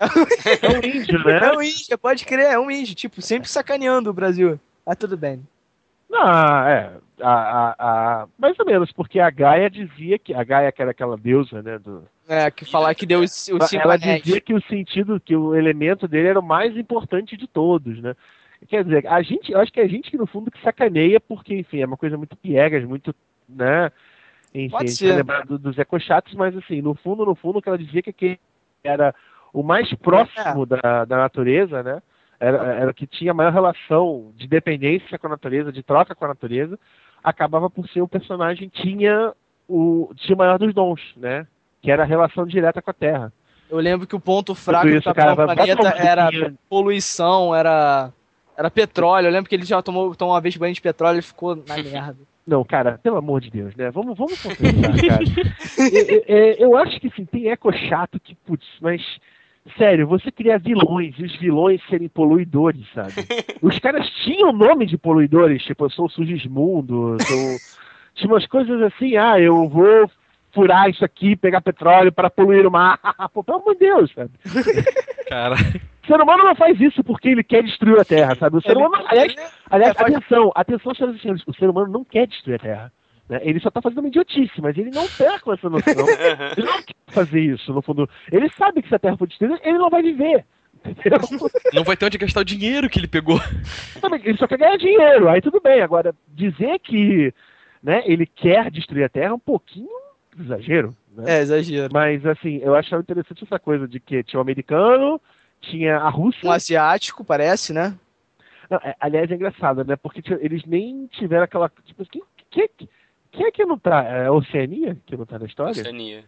É um índio, né? É um índio, pode crer, é um índio. Tipo, sempre sacaneando o Brasil. Ah, tudo bem. Não, é. A, a, a- mais ou menos, porque a Gaia dizia que. A Gaia, que era aquela deusa, né? Do, É, que falar que deu os, os cinco ela anéis. dizia que o sentido, que o elemento dele era o mais importante de todos, né? Quer dizer, a gente, eu acho que é a gente que no fundo que sacaneia, porque, enfim, é uma coisa muito piegas, muito, né? Enfim, Pode a gente ser. vai lembrar do- dos ecochatos, mas assim, no fundo, no fundo, o que ela dizia que aquele era o mais próximo É. da, da natureza, né? Era, era o que tinha a maior relação de dependência com a natureza, de troca com a natureza, acabava por ser o personagem que tinha o, tinha o maior dos dons, né? Que era a relação direta com a Terra. Eu lembro que o ponto fraco Tudo do isso, Capitão cara, vai- Planeta vai tomar era um pouquinho. poluição, era, era petróleo. Eu lembro que ele já tomou, tomou uma vez banho de petróleo e ficou na merda. Não, cara, pelo amor de Deus, né? Vamos, vamos conversar, cara. eu, eu, eu acho que sim, tem eco chato que, putz, mas. Sério, você criar vilões e os vilões serem poluidores, sabe? Os caras tinham nome de poluidores, tipo, eu sou o Sugismundo, eu sou. Tinha umas coisas assim, ah, eu vou furar isso aqui, pegar petróleo para poluir o mar. Pô, pelo amor de Deus, sabe? Cara, O ser humano não faz isso porque ele quer destruir a Terra, sabe? O ser Ele- humano. Aliás, ele- aliás é, faz- atenção, atenção, senhoras e senhores, o ser humano não quer destruir a Terra. Né? Ele só tá fazendo uma idiotice, mas ele não tá com essa noção. Ele não quer fazer isso, no fundo. Ele sabe que se a Terra for destruída, ele não vai viver. Entendeu? não vai ter onde gastar o dinheiro que ele pegou. Ele só quer ganhar dinheiro, aí tudo bem. Agora, dizer que, né, ele quer destruir a Terra é um pouquinho exagero. Né? É, exagero. Mas, assim, eu achava interessante essa coisa de que tinha o americano, tinha a Rússia. Um asiático, parece, né? Não, é, aliás, é engraçado, né? Porque tipo, eles nem tiveram aquela. Tipo, quem, quem, quem é que não tá? É a Oceania que não tá na história? Oceania.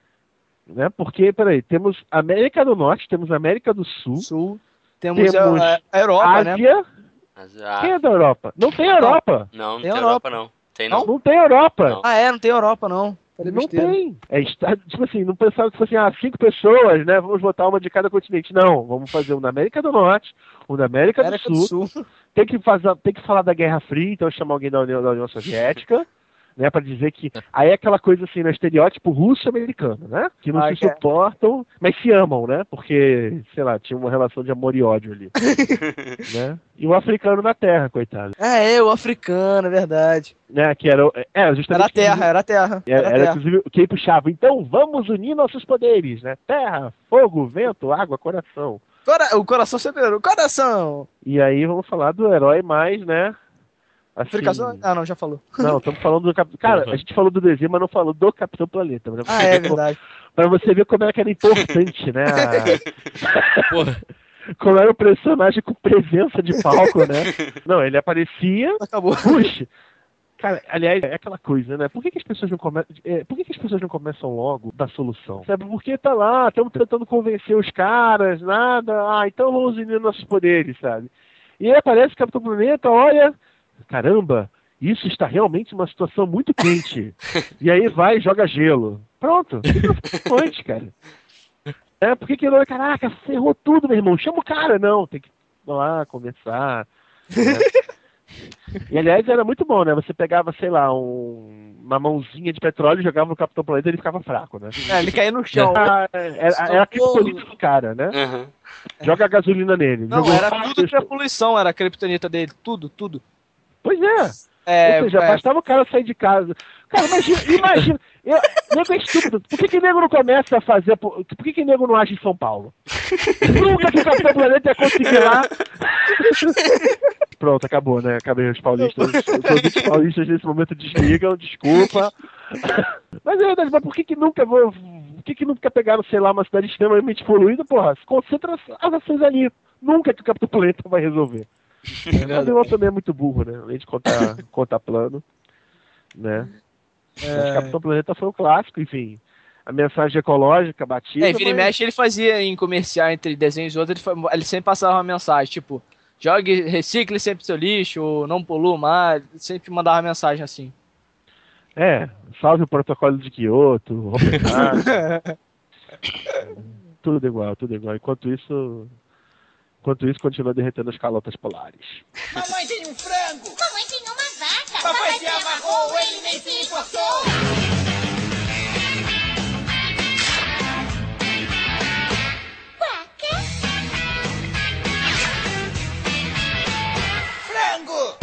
Né? Porque, peraí, temos América do Norte, temos América do Sul, Sul. Temos, Temos a, a Europa, né? Ásia. Mas, ah, Quem é da Europa? Não tem Europa. não, não Tem tem Europa. Europa, não. Tem Não, não? não tem Europa. Não. Ah, é, não tem Europa, não. Falei Não besteira. tem. É, está, tipo assim, não pensava que fossem ah, cinco pessoas, né? Vamos botar uma de cada continente. Não, vamos fazer um na América do Norte, um na América, América do, Sul. do Sul. Tem que, fazer, tem que falar da Guerra Fria, então chamar alguém da União, da União Soviética, né? Pra dizer que. Aí é aquela coisa assim, no estereótipo russo-americano, né? Que não Ah, se que é. suportam, mas se amam, né? Porque, sei lá, tinha uma relação de amor e ódio ali. né? E o africano na Terra, coitado. Ah, é, o africano, é verdade. Né? Que era, o- é, justamente. Era a terra, era a terra. Era, Era a era terra. inclusive quem puxava. Então vamos unir nossos poderes, né? Terra, fogo, vento, água, coração. Cora- O coração sempre o coração! E aí vamos falar do herói mais, né? Assim, Fricação? Ah, não, já falou. não, estamos falando do Capitão. Cara, Uhum. a gente falou do desenho, mas não falou do Capitão Planeta. Né? Ah, é verdade. Pra você ver como é que era importante, né? a- Porra, Como era o personagem com presença de palco, né? Não, ele aparecia, Acabou. puxa. Cara, aliás, é aquela coisa, né? Por que, que as pessoas não começam. É, por que, que as pessoas não começam logo da solução? Sabe? Porque tá lá, estamos tentando convencer os caras, nada. Ah, então vamos unir nossos poderes, sabe? E aí aparece o Capitão Planeta, olha, caramba, isso está realmente uma situação muito quente. E aí vai e joga gelo. Pronto. Não antes, cara. É, por que que não? Caraca, ferrou tudo, meu irmão. Chama o cara. Não, tem que ir lá, conversar. Né? E aliás, era muito bom, né? Você pegava, sei lá, um, uma mãozinha de petróleo, jogava no Capitão Planeta e ele ficava fraco, né? É, ele caiu no chão. Ah, era, era a criptonita do cara, né? Uhum. Joga gasolina nele. Não, Jogou era fácil, tudo que a poluição, era a criptonita dele. Tudo, tudo. Pois é. É, Ou seja, é, bastava o cara sair de casa. Cara, imagina, imagina. Eu, nego é estúpido. Por que que nego não começa a fazer... Por, por que que nego não age em São Paulo? Nunca que o Capitão Planeta ia conseguir lá. Pronto, acabou, né? Acabei os paulistas. Os ouvintes paulistas nesse momento desligam, desculpa. Mas é verdade, mas por que que nunca vou... Por que que nunca pegaram, sei lá, uma cidade extremamente poluída, porra? Se concentra as ações ali. Nunca que o Capitão Planeta vai resolver. É O vilão também é muito burro, né? Além de contar, contar plano, né? É. Mas Capitão Planeta foi o clássico, enfim. A mensagem ecológica batida. É, vira e mas- mexe, ele fazia em comercial entre desenhos e outros, ele, fa- ele sempre passava uma mensagem, tipo, jogue, recicle sempre seu lixo, ou não polua o mar, ele sempre mandava uma mensagem assim. É, salve o protocolo de Kyoto, Copenhague, tudo igual, tudo igual. Enquanto isso, enquanto isso continua derretendo as calotas polares. Mamãe tem um frango! Mamãe tem uma vaca! Papai se amarrou, ele nem se importou! Vaca? Frango!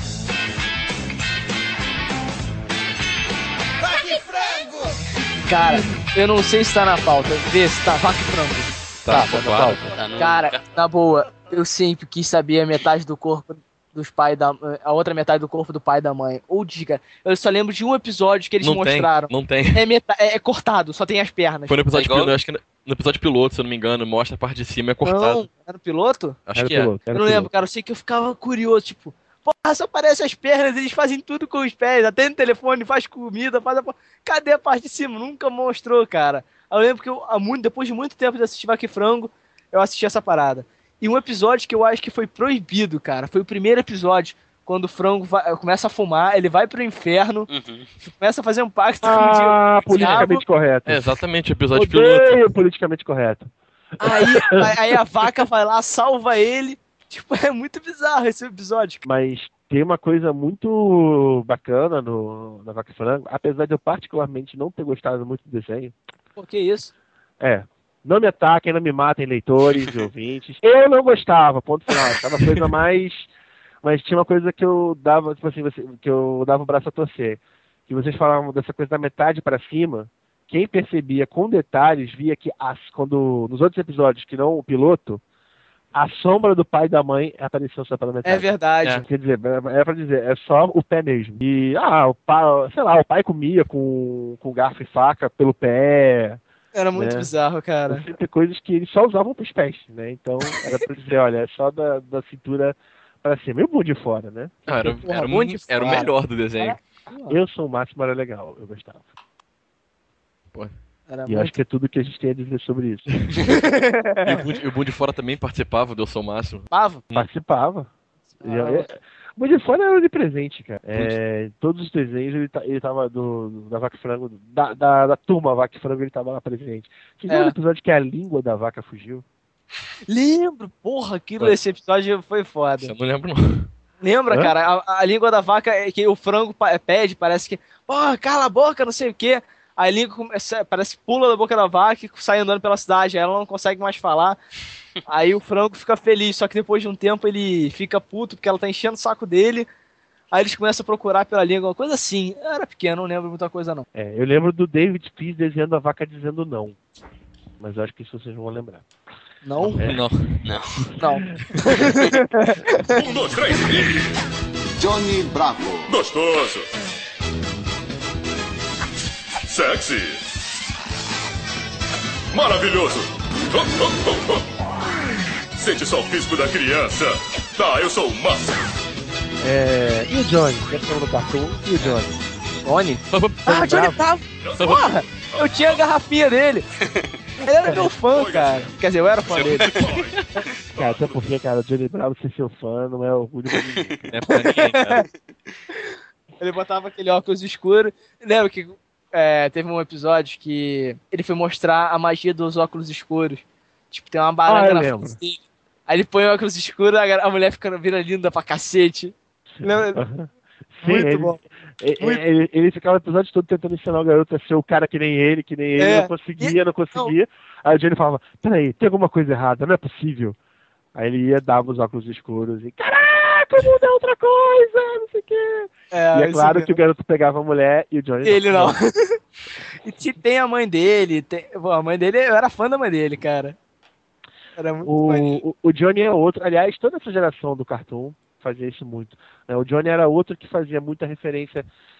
Vaca e frango! Cara, eu não sei se tá na pauta, vê se tá vaca e frango. Tá, tá, claro. tá, Tá no- Cara, na boa, eu sempre quis saber a metade do corpo dos pais da... a outra metade do corpo do pai e da mãe. Ou diga, eu só lembro de um episódio que eles Não mostraram. tem, não tem. É, meta... é, é cortado, só tem as pernas. Foi no episódio É igual- piloto, acho que no episódio piloto, se eu não me engano, mostra a parte de cima é cortado. Não, era no piloto? Acho Era que é. piloto, Eu era não piloto. lembro, cara. Eu sei que eu ficava curioso, tipo, porra, só aparece as pernas, eles fazem tudo com os pés, atende o telefone, faz comida, faz a... Cadê a parte de cima? Nunca mostrou, cara. Eu lembro que eu, há muito, depois de muito tempo de assistir Vaca e Frango, eu assisti essa parada. E um episódio que eu acho que foi proibido, cara, foi o primeiro episódio, quando o frango vai- começa a fumar, ele vai pro inferno, Uhum. começa a fazer um pacto com o Ah, diabo. politicamente correto. É exatamente o episódio piloto. Odeio politicamente correto. Aí, aí- aí a vaca vai lá, salva ele. Tipo, é muito bizarro esse episódio. Mas tem uma coisa muito bacana no, na Vaca e Frango, apesar de eu particularmente não ter gostado muito do desenho. Por que isso? É, não me ataquem, não me matem, leitores e ouvintes. Eu não gostava, ponto final. Achava a coisa mais... Mas tinha uma coisa que eu dava, tipo assim, você- que eu dava o braço a torcer. Que vocês falavam dessa coisa da metade pra cima. Quem percebia com detalhes via que as, quando nos outros episódios, que não o piloto, a sombra do pai e da mãe apareceu só pela metade. É verdade. Quer dizer, é pra dizer, é só o pé mesmo. E, ah, o pai, sei lá, o pai comia com, com garfo e faca pelo pé. Era muito né? bizarro, cara. Sempre tem coisas que eles só usavam pros pés, né? Então, era pra dizer, olha, é só da, da cintura pra cima. E o mundo de fora, né? Ah, era, Porra, era, muito um- era o foda. melhor do desenho. Eu sou o máximo, era legal, eu gostava. Era E eu acho que é tudo que a gente tem a dizer sobre isso. E o Boom- e o Boom de Fora também participava do Eu Sou o Máximo. Pava. Participava. E eu- é- O Mundo de Fora era onipresente, cara. É, em todos os desenhos ele, tá, ele tava do, do- da Vaca e Frango, da, da, da turma Vaca e Frango, ele tava lá presente. Tinha É. um episódio que a língua da vaca fugiu. Lembro, porra, aquilo desse episódio foi foda. Eu não lembro, não. Lembra, Hã? cara? A, a língua da vaca é que o frango pa- pede, parece que, porra, cala a boca, não sei o quê. Aí a língua começa- parece que pula da boca da vaca e sai andando pela cidade. Aí ela não consegue mais falar. Aí o frango fica feliz, só que depois de um tempo ele fica puto porque ela tá enchendo o saco dele. Aí eles começam a procurar pela língua, uma coisa assim. Eu era pequeno, não lembro muita coisa não. É, eu lembro do David Pease desenhando a vaca dizendo não. Mas eu acho que isso vocês não vão lembrar. Não? É. Não. Não. Não. Um, dois, três e... Johnny Bravo. Gostoso. Sexy. Maravilhoso. Oh, oh, oh, oh. Sente só o físico da criança. Tá, eu sou o máximo. É, e o Johnny? Já que no cartoon, e o Johnny? Tony? Ah, Johnny Bravo! Porra! Eu tinha a garrafinha dele! Ele era meu fã, cara. Quer dizer, eu era fã dele. Cara, até porque, cara, o Johnny Bravo ser seu fã não é orgulho pra ninguém. É pra ninguém, cara. Ele botava aquele óculos escuro. Lembra que é, teve um episódio que ele foi mostrar a magia dos óculos escuros. Tipo, tem uma Ah, baranga eu na lembro. frente dele. Aí ele põe o óculos escuro, a, gar- a mulher fica vira linda pra cacete. Lembra? Sim, Muito ele, bom. ele, Muito. ele, ele ficava o episódio todo tentando ensinar o garoto a ser o cara que nem ele, que nem ele, É. não conseguia, não conseguia. Aí o Johnny falava, peraí, tem alguma coisa errada, não é possível. Aí ele ia, dava os óculos escuros e, caraca, o mundo é outra coisa, não sei o quê. É, E é isso claro mesmo. que o garoto pegava a mulher e o Johnny Ele não. E te- tem a mãe dele. Tem... Pô, a mãe dele, eu era fã da mãe dele, cara. Era muito fã. O, o, o Johnny é outro, aliás, toda essa geração do Cartoon fazia isso muito. né? O Johnny era outro que fazia muita referência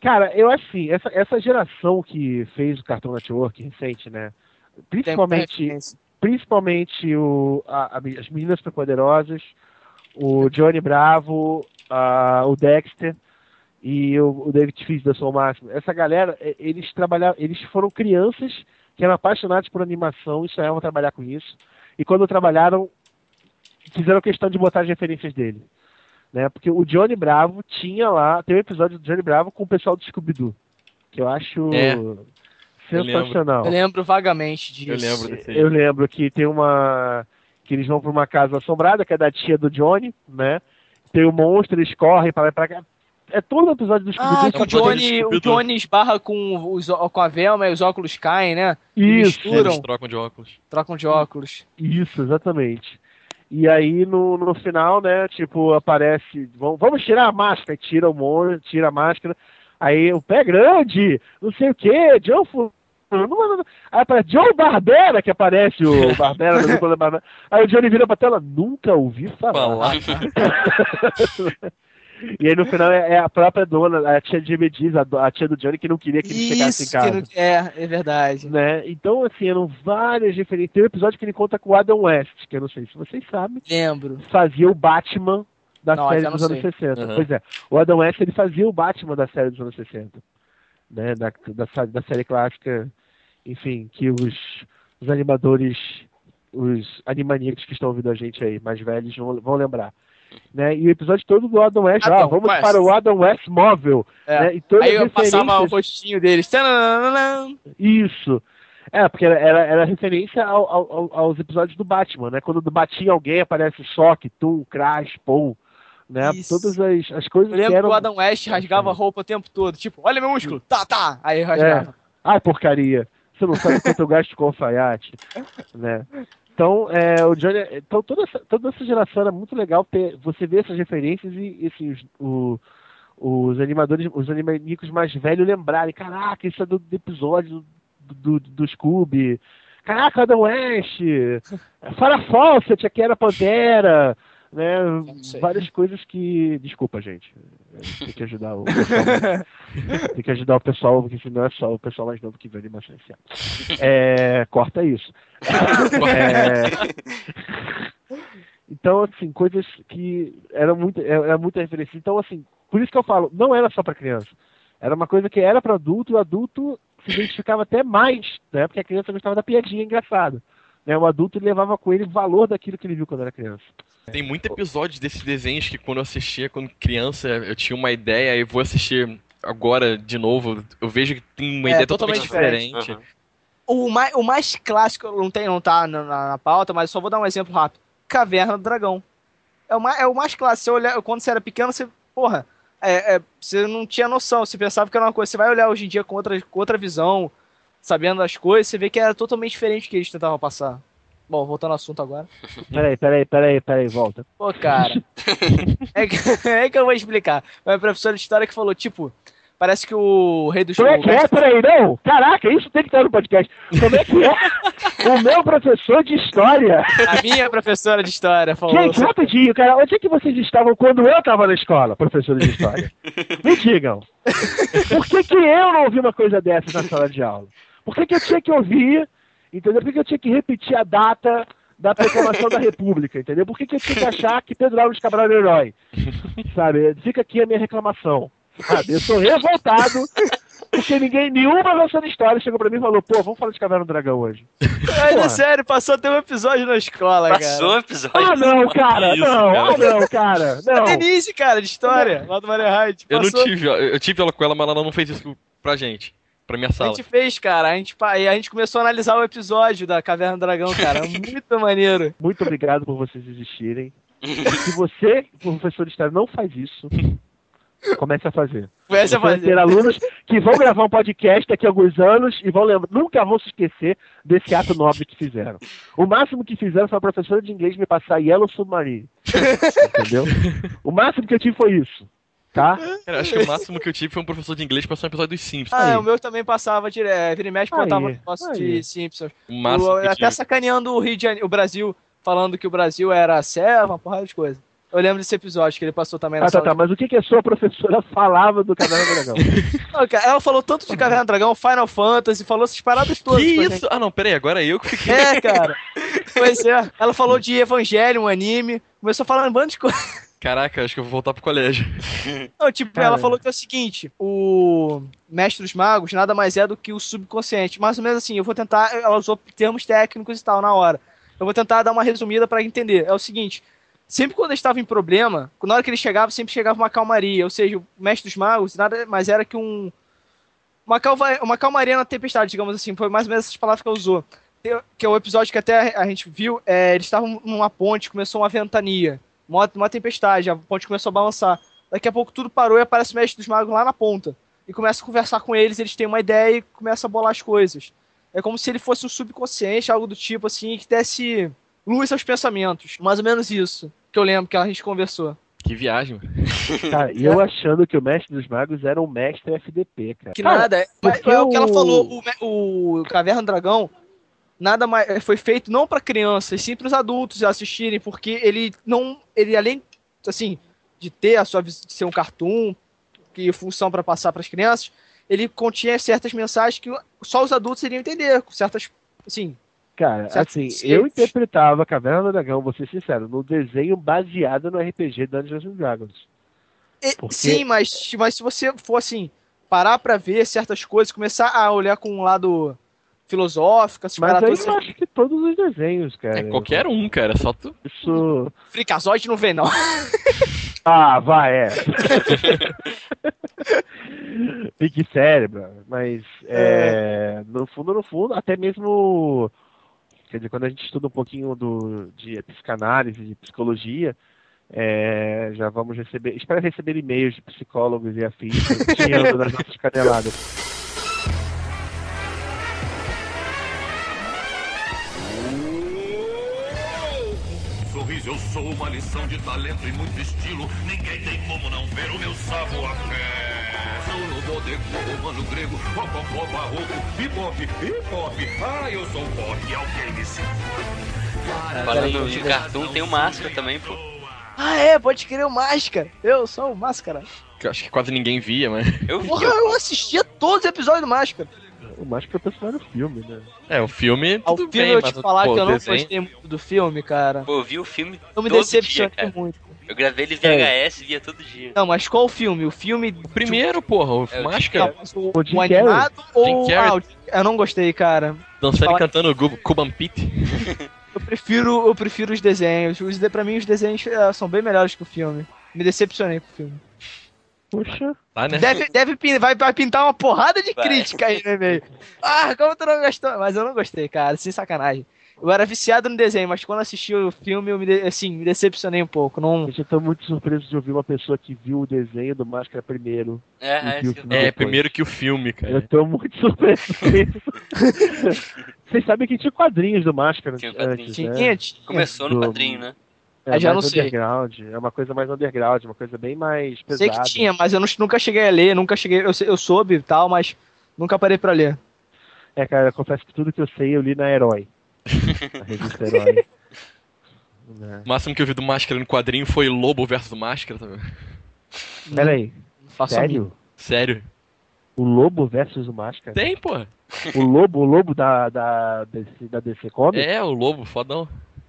Cara, eu acho assim, essa, essa geração que fez o Cartoon Network recente, né? Principalmente, principalmente o, a- a- as Meninas Superpoderosas, o Johnny Bravo, a- o Dexter e o, o David Fitch da Soul Máximo. Essa galera, e- eles trabalharam, eles foram crianças que eram apaixonadas por animação e sonhavam trabalhar com isso. E quando trabalharam, fizeram questão de botar as referências dele. Né? Porque o Johnny Bravo tinha lá, tem um episódio do Johnny Bravo com o pessoal do Scooby-Doo, que eu acho É, sensacional. Eu lembro vagamente disso. Eu lembro desse aí. Eu lembro que tem uma. Que eles vão pra uma casa assombrada, que é da tia do Johnny, né? Tem um monstro, eles correm pra lá e pra cá. É todo o episódio do Ah, Scooby-Doo. que o Johnny, o Johnny esbarra com, os, com a Velma e os óculos caem, né? E Isso, misturam, Eles trocam de óculos. trocam de óculos. isso, exatamente. E aí no, no final, né, tipo, aparece. Vamos, vamos tirar a máscara, tira o monstro, tira a máscara. Aí o pé grande, não sei o que, John Fu- não, não, não. Aí aparece John Barbera, que aparece o Barbera, do Duplo Barbera. Aí o Johnny vira pra tela, nunca ouvi falar. E aí no final é, é a própria dona, a tia de Diz, a, do- a tia do Johnny, que não queria que ele chegasse em Isso, que casa. não, é, é verdade. Né? Então, assim, eram várias referências. Tem um episódio que ele conta com o Adam West, que eu não sei se vocês sabem, Lembro. fazia o Batman da Não, série já dos não anos sei. sessenta. Uhum. Pois é, o Adam West ele fazia o Batman da série dos anos sessenta. Né? Da, da, sa- da série clássica, enfim, que os, os animadores, os animaníacos que estão ouvindo a gente aí, mais velhos, vão, vão lembrar. Né? E o episódio todo do Adam West, Adam ah, vamos West. para o Adam West móvel. É. Né? E todas Aí as eu passava o referências- rostinho deles. Tananana. Isso. É, porque era, era, era referência ao- ao- ao- aos episódios do Batman, né? Quando batia alguém, aparece Choque, Tum, Crash, Paul, né? Isso. Todas as, as coisas Eu lembro que eram... que o Adam West rasgava a roupa o tempo todo. Tipo, olha meu músculo. Tá, tá. Aí rasgava. Ai, porcaria. Você não sabe quanto eu gasto com alfaiate, né? Então, é, o Johnny, então toda, essa, toda essa geração era muito legal ter, você ver essas referências e, e assim, os, o- os animadores, os animanicos mais velhos lembrarem, caraca, isso é do, do episódio do, do, do Scooby, caraca, Adam West, Farrah Fawcett, aqui era Pantera, né? sei. Várias coisas que... Desculpa, gente. Tem que ajudar o pessoal. Tem que ajudar o pessoal, porque senão é só o pessoal mais novo que vê animação esse ano. É, corta isso. É, então, assim, coisas que eram muito, era muita referência. Então, assim, por isso que eu falo, não era só para criança. Era uma coisa que era para adulto, e o adulto se identificava até mais, né? Porque a criança gostava da piadinha engraçada. Né? O adulto levava com ele o valor daquilo que ele viu quando era criança. Tem muitos episódios desses desenhos que quando eu assistia quando criança, eu tinha uma ideia e vou assistir agora de novo, eu vejo que tem uma É, ideia totalmente totalmente diferente. Uhum. O mais, o mais clássico, não, tem, não tá na, na- na pauta, mas só vou dar um exemplo rápido. Caverna do Dragão. É o mais, é o mais clássico. Você olhar, quando você era pequeno, você, porra, é, é, você não tinha noção. Você pensava que era uma coisa. Você vai olhar hoje em dia com outra, com outra visão, sabendo das coisas, você vê que era totalmente diferente do que eles tentavam passar. Bom, voltando ao assunto agora. Peraí, peraí, peraí, peraí, volta. Pô, cara. é, que, é que eu vou explicar. Foi a professora de história que falou, tipo, parece que o rei dos Como é que é? Peraí, não! Caraca, isso tem que estar no podcast. Como é que é? O meu professor de história. A minha professora de história falou. Gente, rapidinho, cara, onde é que vocês estavam quando eu estava na escola, professor de história? Me digam. Por que, que eu não ouvi uma coisa dessa na sala de aula? Por que, que eu tinha que ouvir, entendeu? Por que, que eu tinha que repetir a data da proclamação da República, entendeu? Por que, que eu tinha que achar que Pedro Álvares Cabral era herói? Sabe? Fica aqui a minha reclamação. Sabe? Eu sou revoltado porque ninguém, nenhuma professora de história chegou pra mim e falou, pô, vamos falar de Caverna do Dragão hoje. Mas, Porra. é sério, passou até um episódio na escola, Passou um cara. episódio. Ah, não, cara, Isso, não, cara. ah, não, cara, A não. Denise, cara, de história, lá do Maria Hyde. Eu não Passou. tive, eu tive ela com ela, mas ela não fez isso pra gente, pra minha A sala. gente fez, cara. A gente, pa- e a gente começou a analisar o episódio da Caverna do Dragão, cara. Muito maneiro. Muito obrigado por vocês existirem. Se você, professor de história, não faz isso, comece a fazer. Começa a Você vai fazer. ter alunos que vão gravar um podcast daqui a alguns anos e vão lembrar, nunca vão se esquecer desse ato nobre que fizeram. O máximo que fizeram foi a professora de inglês me passar Yellow Submarine. Entendeu? O máximo que eu tive foi isso. Tá? Cara, acho que o máximo que eu tive foi um professor de inglês passar um episódio dos Simpsons. Ah, Aí. o meu também passava direto. Vira e mexe, Aí, botava um negócio aí. de Simpsons. O máximo O- que eu até tive. sacaneando o Rio de Janeiro, o Brasil, falando que o Brasil era a selva, uma porrada de coisa. Eu lembro desse episódio que ele passou também na Ah, tá, sala tá. de- Mas o que, que a sua professora falava do Caverna do Dragão? Não, cara, ela falou tanto de Caverna do Dragão, Final Fantasy, falou essas paradas Que todas. pra gente. isso? Ah, não, peraí, agora eu que fiquei. É, cara. Pois é. Ela falou de Evangelho, um anime. Começou a falar um bando de coisa. Caraca, acho que eu vou voltar pro colégio. Não, tipo, Cara. ela falou que é o seguinte: o Mestre dos Magos nada mais é do que o subconsciente. Mais ou menos assim, eu vou tentar. Ela usou termos técnicos e tal na hora. Eu vou tentar dar uma resumida pra entender. É o seguinte: sempre quando eles estavam em problema, na hora que ele chegava, sempre chegava uma calmaria. Ou seja, o Mestre dos Magos nada mais era que um. Uma, calva, uma calmaria na tempestade, digamos assim. Foi mais ou menos essas palavras que ela usou. Que é o episódio que até a gente viu. É, eles estavam numa ponte, começou uma ventania. Uma, uma tempestade, a ponte começou a balançar. Daqui a pouco tudo parou e aparece o Mestre dos Magos lá na ponta. E começa a conversar com eles, eles têm uma ideia e começa a bolar as coisas. É como se ele fosse um subconsciente, algo do tipo assim, que desse luz aos pensamentos. Mais ou menos isso que eu lembro que a gente conversou. Que viagem, mano. Cara, e eu achando que o Mestre dos Magos era um mestre F D P, cara. Que Cara, nada, é, porque é o que ela o- falou, o, me- o Caverna do Dragão nada mais foi feito não para crianças, sim para os adultos assistirem, porque ele não, ele além assim de ter a sua vis- de ser um cartoon, que é função para passar para as crianças, ele continha certas mensagens que só os adultos iriam entender, com certas assim. Cara, Certo. assim, eu interpretava Caverna do Dragão, vou ser sincero, no desenho baseado no R P G Dungeons and Dragons. E- Porque- Sim, mas, mas se você for assim, parar pra ver certas coisas, começar a olhar com um lado filosófico, essas Mas paradas aí todas, eu acho que todos os desenhos, cara. É qualquer um, cara, só tu. Isso. Freakazoid não vem não. Ah, vai, é. Pique cérebro, mas é, no fundo, no fundo, até mesmo. Quer dizer, quando a gente estuda um pouquinho do, de psicanálise, de psicologia, é, já vamos receber. Espero receber e-mails de psicólogos e afins tirando das nossas caneladas. Sorriso, eu sou uma lição de talento e muito estilo. Ninguém tem como não ver o meu savoir-faire. Sou no bodego, romano, grego, rococó, barroco, hip-hop, hip-hop. Ah, eu sou pop, alguém me ensina. Falando em cartoon, tem o Máscara também, pô. Ah, é, pode querer o Máscara. Eu sou o Máscara. Que eu acho que quase ninguém via, mas. Eu vi. Porra, eu assistia todos os episódios do Máscara. O mais que eu personagem do filme, né? É, o filme. Ao Tudo filme bem, eu te mas, falar pô, que eu não desenho- gostei muito do filme, cara. Pô, eu vi o filme Eu me todo decepcionei dia, cara. muito. Eu gravei ele em V H S e via todo dia. Não, mas qual o filme? O filme Primeiro, porra, o É, o Máscara. Não, mas o, O Jim o animado ou Jim Carrey. ah, o Jim- eu não gostei, cara. Dançando Fala- e cantando Gu- Cuban Pete. Eu prefiro, eu prefiro os desenhos. Os de, pra mim, os desenhos eh, são bem melhores que o filme. Me decepcionei com o filme. Puxa. Tá, né? Deve, deve pin- vai, vai pintar uma porrada de Vai. crítica aí no e-mail. Ah, como tu não gostou? Mas eu não gostei, cara, sem sacanagem. Eu era viciado no desenho, mas quando assisti o filme, eu me, de- assim, me decepcionei um pouco. Não... Gente, eu tô muito surpreso de ouvir uma pessoa que viu o desenho do Máscara primeiro. É, E é, viu isso que eu o filme É, depois. primeiro que o filme, cara. Eu tô muito surpreso com isso. Vocês sabem que tinha quadrinhos do Máscara Tinha quadrinhos. antes, Tinha, né? tinha. Começou no Do- quadrinho, né? É Eu já mais não sei. underground, é uma coisa mais underground, uma coisa bem mais pesada. Sei que tinha, mas eu não- nunca cheguei a ler, nunca cheguei. Eu, sei- eu soube e tal, mas nunca parei pra ler. É, cara, eu confesso que tudo que eu sei eu li na Herói. A revista Herói. Né? O máximo que eu vi do Máscara no quadrinho foi Lobo versus Máscara, tá vendo? Pera aí, Não faço a mínima. sério? Sério. O Lobo versus o Máscara? Tem, porra. O Lobo, o Lobo da, da, D C, da D C Comics? É, o Lobo, fodão.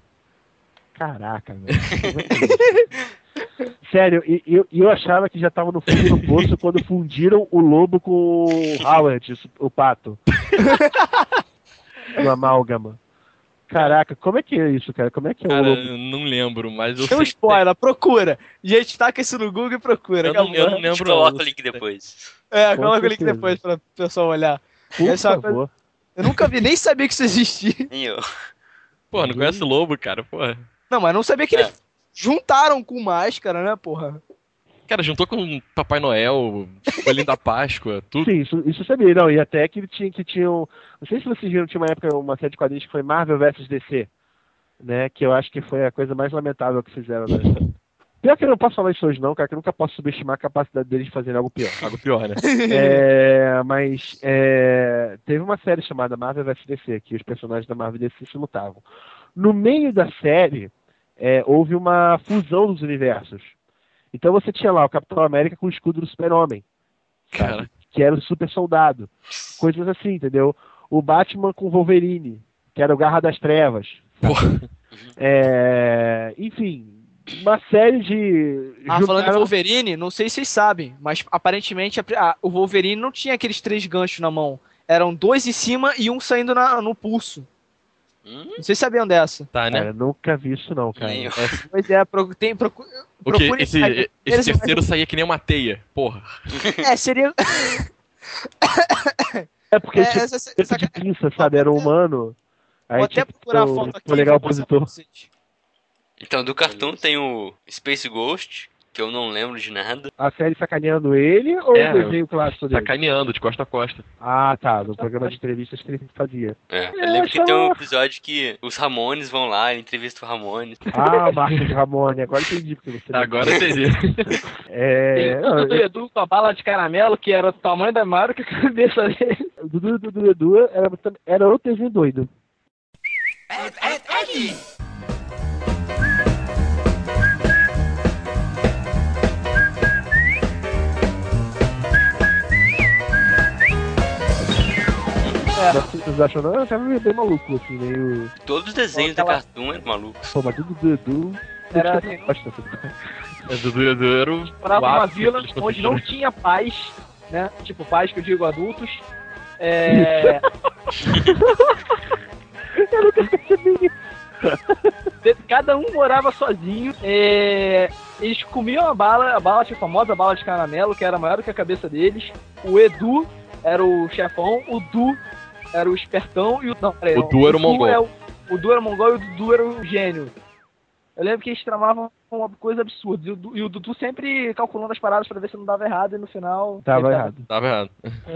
Caraca, velho. Como é que é isso? Sério, e e eu, e eu achava que já tava no fundo do poço quando fundiram o lobo com o Howard, o pato. No amálgama. Caraca, como é que é isso, cara? Como é que é Cara, o lobo? eu não lembro, mas eu Tem um sei que spoiler, procura. Gente, taca isso no Google e procura. Eu não, acabou. eu não A gente lembro. coloca o não. link depois. É, Com coloca o link certeza. depois pra pessoal olhar. Por essa é uma favor. Eu nunca vi, nem sabia que isso existia. Nem eu. Porra, não conhece o Lobo, cara, porra. Não, mas não sabia que É. eles juntaram com máscara, né, porra? Cara, juntou com Papai Noel, Coelhinho da Páscoa, tudo. Sim, isso, isso eu sabia. Não, e até que ele tinha que tinha um, não sei se vocês viram, tinha uma época uma série de quadrinhos que foi Marvel versus D C, né? Que eu acho que foi a coisa mais lamentável que fizeram. Né? Pior que eu não posso falar isso hoje não, cara, que eu nunca posso subestimar a capacidade deles de fazerem algo pior. Algo pior, né? É, mas é, teve uma série chamada Marvel versus D C, que os personagens da Marvel e D C se lutavam. No meio da série, é, houve uma fusão dos universos. Então você tinha lá o Capitão América com o escudo do Super-Homem, sabe? Cara. Que era o super soldado. Coisas assim, entendeu? O Batman com o Wolverine, que era o Garra das Trevas. Porra. É, enfim, uma série de... Ah, falando de juntaram- Wolverine, não sei se vocês sabem, mas aparentemente a- a- o Wolverine não tinha aqueles três ganchos na mão. Eram dois em cima e um saindo na- no pulso. Hum? Não sei se sabiam dessa. Tá, né? Cara, nunca vi isso não, cara. Nem eu. Pois é, pro, tem, procu, O que? procure- Esse, esse eles- terceiro saía que nem uma teia. Porra. É, seria... É porque É, tinha essa- essa- tempo de pinça, sabe? Era um humano. Aí Vou tinha até que procurar a ter o foto aqui. polegar e vou passar opositor. pra vocês. Então, do Cartoon tem o Space Ghost, que eu não lembro de nada. A série sacaneando ele ou É, o desenho clássico dele? Sacaneando, de costa a costa. Ah, tá. No programa de entrevistas que ele fazia. É, eu É, lembro que só- tem um episódio que os Ramones vão lá, ele entrevista o Ramones. Ah, Marcos Ramone. Agora entendi porque você... Agora entendi. É... não, Tem o eu- Edu com a bala de caramelo, que era do tamanho da Mario que a cabeça dele. O Dudu Dudu Edu era, era outro desenho doido. É. Vocês acham não? Eu tava bem maluco, assim, meio... Todos os desenhos Aquela- da Cartoon eram malucos. Pô, mas Dudu Edu... Era assim, Gosta, É, Dudu Edu era o. morava o numa ápice vila dos onde não professores. tinha pais, né? Tipo, pais que eu digo adultos. É... Eu nunca percebi isso. Cada um morava sozinho. É... Eles comiam a bala, a bala, tipo, a famosa bala de caramelo, que era maior do que a cabeça deles. O Edu era o chefão, o Du era o espertão e o. Não, peraí, O não. Du era o Du mongol. é o... o Du era o mongol e o Dudu era o gênio. Eu lembro que eles tramavam uma coisa absurda. E o, Du- e o Dudu sempre calculando as paradas pra ver se não dava errado e no final. Tava ele errado. Tava errado.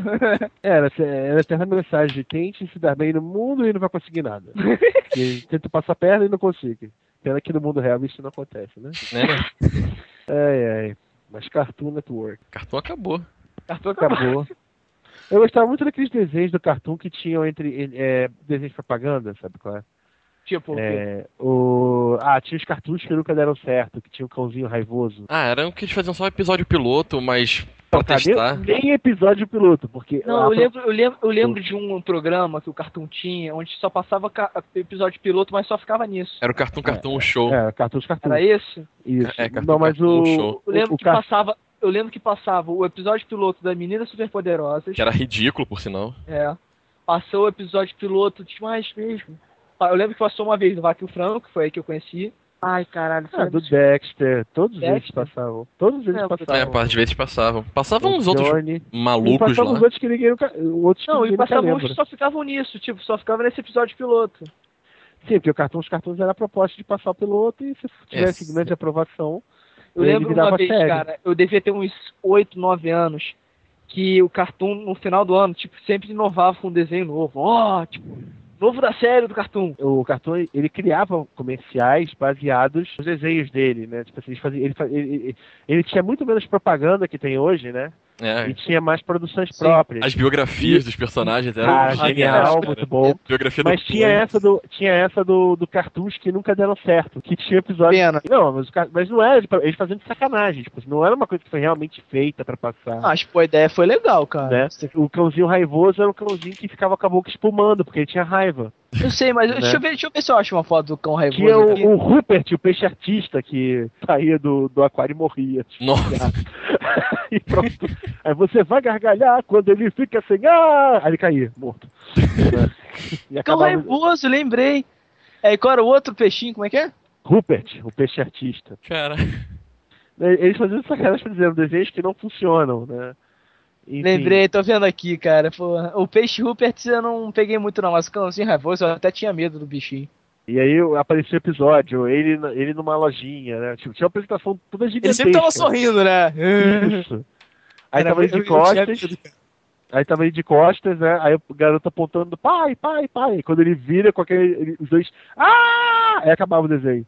Era, era a eterna mensagem. Tente se dar bem no mundo e não vai conseguir nada. E tenta passar a perna e não consiga. Pena que no mundo real isso não acontece, né? Né? Ai, ai. Mas Cartoon Network. Cartão acabou. Cartoon acabou. Acabou. Eu gostava muito daqueles desenhos do Cartoon que tinham entre é, desenhos de propaganda, sabe qual é? Tipo, o quê? É, o... Ah, tinha os cartoons que nunca deram certo, que tinha o cãozinho raivoso. Ah, era que eles faziam só um episódio piloto, mas pra Cadê? testar. Nem episódio piloto, porque... Não, a eu pro- lembro, eu, lembro, eu lembro de um programa que o Cartoon tinha, onde só passava ca- episódio piloto, mas só ficava nisso. Era o Cartoon Cartoon Show. É, cartoons, cartoons. Era esse? Isso. É, Cartoon Não, mas Cartoon o... Show. Eu lembro o que car- passava. Eu lembro que passava o episódio piloto das Meninas Superpoderosas. Que era ridículo, por sinal. É. Passou o episódio piloto demais mesmo. Eu lembro que passou uma vez do Vaca e o Frango, que foi aí que eu conheci. Ai, caralho, Ah, foi do Dexter, todos eles Dexter? passavam. Todos eles É, o- passavam. É, parte de vezes passavam. Passavam O uns outros Johnny. E malucos passavam lá. os outros que ninguém nunca... Outros que Não, ninguém e nunca passavam uns lembra. que só ficavam nisso, tipo, só ficava nesse episódio piloto. Sim, porque o cartão, os cartões era a proposta de passar o piloto e se tivesse Esse. grande aprovação, Eu ele lembro virava uma vez, série. cara, eu devia ter uns oito, nove anos, que o Cartoon, no final do ano, tipo, sempre inovava com um desenho novo. Ó, tipo, novo da série do Cartoon. O cartão, ele criava comerciais baseados nos desenhos dele, né? Tipo assim, ele, fazia, ele, fa- ele, ele- ele tinha muito menos propaganda que tem hoje, né? É. E tinha mais produções Sim. próprias. As biografias dos personagens eram Cara, geniais, genial, cara. muito bom. Biografia Mas do tinha Tony. essa do tinha essa do, do cartoons que nunca deram certo, que tinha episódios. Pena. Não, mas, o ca- mas não era de, eles fazendo de sacanagem, tipo, não era uma coisa que foi realmente feita pra passar. Mas, pô, a ideia foi legal, cara. Né? O cãozinho raivoso era um cãozinho que ficava com a boca espumando, porque ele tinha raiva. Eu sei, mas Né? deixa, eu ver, deixa eu ver se eu acho uma foto do cão raivoso Que é o, aqui. o Rupert, o peixe artista, que saía do, do aquário e morria. Nossa. E pronto. Aí você vai gargalhar quando ele fica assim, ah! Aí ele caía, morto. Né? E Cão acabava... raivoso, lembrei. É, e qual era o outro peixinho, como é que é? Rupert, o peixe artista. Cara. Eles faziam sacanagem pra dizer, desenhos que não funcionam, né? Enfim. Lembrei, tô vendo aqui, cara. Pô, o peixe Rupert eu não peguei muito não, mas o cãozinho raivoso eu até tinha medo do bichinho. E aí apareceu o episódio, ele, ele numa lojinha, né? Tipo, tinha uma apresentação toda Ele gigantesca. sempre tava sorrindo, né? Isso. Aí Era tava ele de muito- eu tinha costas, medo. aí tava ele de costas, né? Aí o garoto apontando, pai, pai, pai. Quando ele vira com aquele, ele- os dois, ah! Aí acabava o desenho.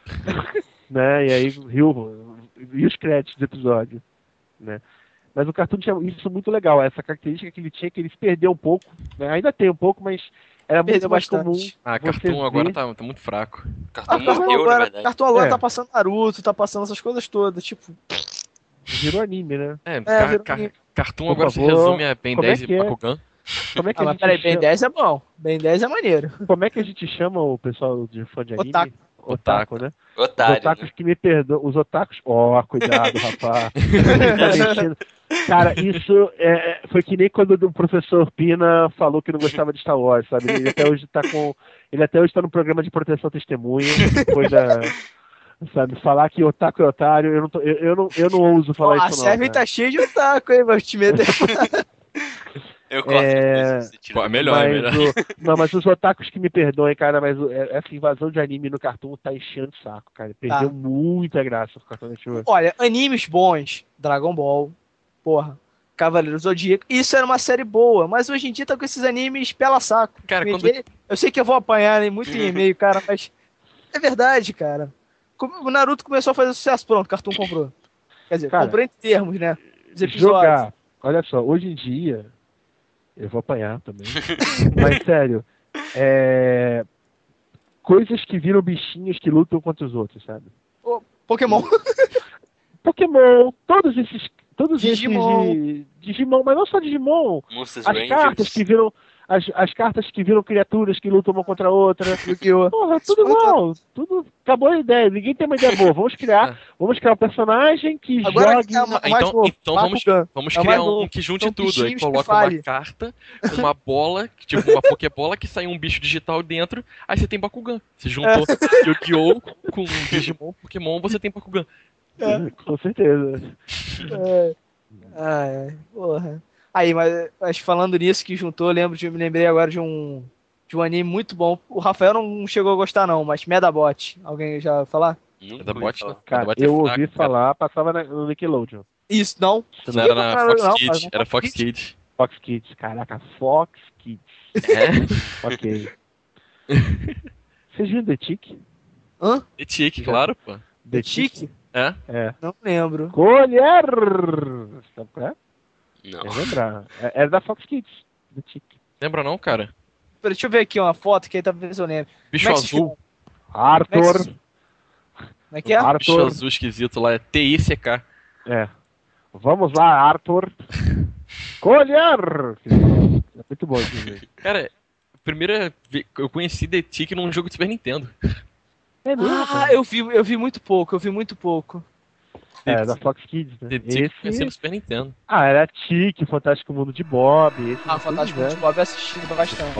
Né? E aí riu, e os créditos do episódio, né? Mas o cartoon tinha isso muito legal, essa característica que ele tinha, que ele se perdeu um pouco, né? Ainda tem um pouco, mas era muito Perdeu mais bastante. comum. Ah, você Cartoon agora ver- tá, tá muito fraco. Cartão Ah, Cartoon morreu, na agora, verdade. Cartoon agora É. tá passando Naruto, tá passando essas coisas todas, tipo... Virou anime, né? É, É, ca- virou ca- anime. Cartoon Por agora se favor, resume a Ben como é dez que e é? Bakugan. Como é que Ah, a mas gente peraí, Ben chama... dez é bom. Ben dez é maneiro. Como é que a gente chama o pessoal de fã de anime? Otaku. Otaku, né? Os Otário, otakus né? que me perdoam. Os otakus. Ó, cuidado, rapaz. Tá mexendo. Cara, isso é, foi que nem quando o professor Pina falou que não gostava de Star Wars, sabe? Ele até hoje tá com. Ele até hoje tá no programa de proteção à testemunha. Depois da. Sabe, falar que otaku é otário, eu não, tô, eu, eu não, eu não ouso falar Ó, a isso, não. Seven cara. tá cheia de otaku, hein, meu time. Eu corto É, as coisas, você tira. Pô, é melhor, é mas melhor. o- não, mas os otakus que me perdoem, cara, mas o- é- essa invasão de anime no Cartoon tá enchendo o saco, cara. Perdeu Tá. muita graça o Cartoon Network. Olha, animes bons, Dragon Ball, porra, Cavaleiro Zodíaco, isso era uma série boa, mas hoje em dia tá com esses animes pela saco. Cara, Me- quando- Eu sei que eu vou apanhar né, muito em e-mail, cara, mas é verdade, cara. Como o Naruto começou a fazer sucesso, pronto, o Cartoon comprou. Quer dizer, Cara, comprou em termos, né? Os episódios. Jogar, olha só, hoje em dia, eu vou apanhar também, mas sério, é, coisas que viram bichinhos que lutam contra os outros, sabe? Ô, Pokémon. Pokémon, todos esses, todos Digimon. esses de- Digimon, mas não só Digimon, Monsters as Rangers. cartas que viram as, as cartas que viram criaturas que lutam uma contra a outra. Yu-Gi-Oh! Porra, tudo igual, tudo acabou a ideia, ninguém tem uma ideia boa. Vamos criar, vamos criar um personagem que Agora jogue. é uma- Ah, mais então novo, então vamos, Bakugan. vamos É o criar mais um novo. que junte São tudo. Aí bichinhos que coloca fale. uma carta, uma bola, tipo uma Pokébola que sai um bicho digital dentro. Aí você tem Bakugan. Você juntou Yu-Gi-Oh! Com Digimon, Pokémon, você tem Bakugan. Com certeza. É. Ai, porra. Aí, mas, mas falando nisso que juntou, eu lembro de, me lembrei agora de um de um anime muito bom. O Rafael não chegou a gostar não, mas Medabot. Alguém já vai falar? Nunca Da ouvi bot, falar. né? Cara, Da bot é eu fraco, ouvi cara. falar, passava na- no Nickelodeon. Isso, não. Não era na Caralho, Fox não, Kids, mas não era Fox Fox Kids. Kids. Fox Kids, caraca, Fox Kids. É? Ok. Vocês viram The Tick? Hã? E Tic, claro, pô. The Chick? É? É. Não lembro. Colher! Sabe qual é? Não. Quer lembrar? É, era da Fox Kids. The Tick. Lembra não, cara? Pera, deixa eu ver aqui uma foto que aí tá vendo se eu lembro. Bicho Como é que se azul. Arthur. Como Como é que é? Bicho Arthur. azul esquisito lá, é T I C K. É. Vamos lá, Arthur. Colher! É muito bom esse jogo. Cara, primeira ve- eu conheci The Tick num jogo de Super Nintendo. É mesmo? Ah, cara? eu vi, eu vi muito pouco, eu vi muito pouco. É, da Fox Kids, né? The Tick eu conheci Esse... no Super Nintendo. Ah, era Tic, Fantástico Mundo de Bob. Esse Ah, Fantástico né? Mundo de Bob eu assisti bastante.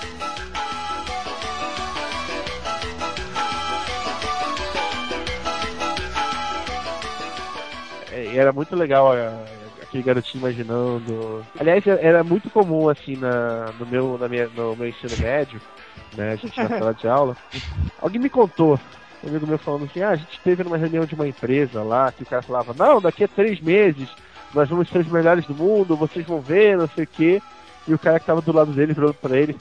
É, era muito legal a- aquele garotinho imaginando. Aliás, era era muito comum assim na, no, meu, na minha, no meu ensino médio, né? A gente na sala de aula. Alguém me contou, um amigo meu falando assim, ah, a gente esteve numa reunião de uma empresa lá, que o cara falava, não, daqui a três meses nós vamos ser os melhores do mundo, vocês vão ver, não sei o quê. E o cara que tava do lado dele virou pra ele.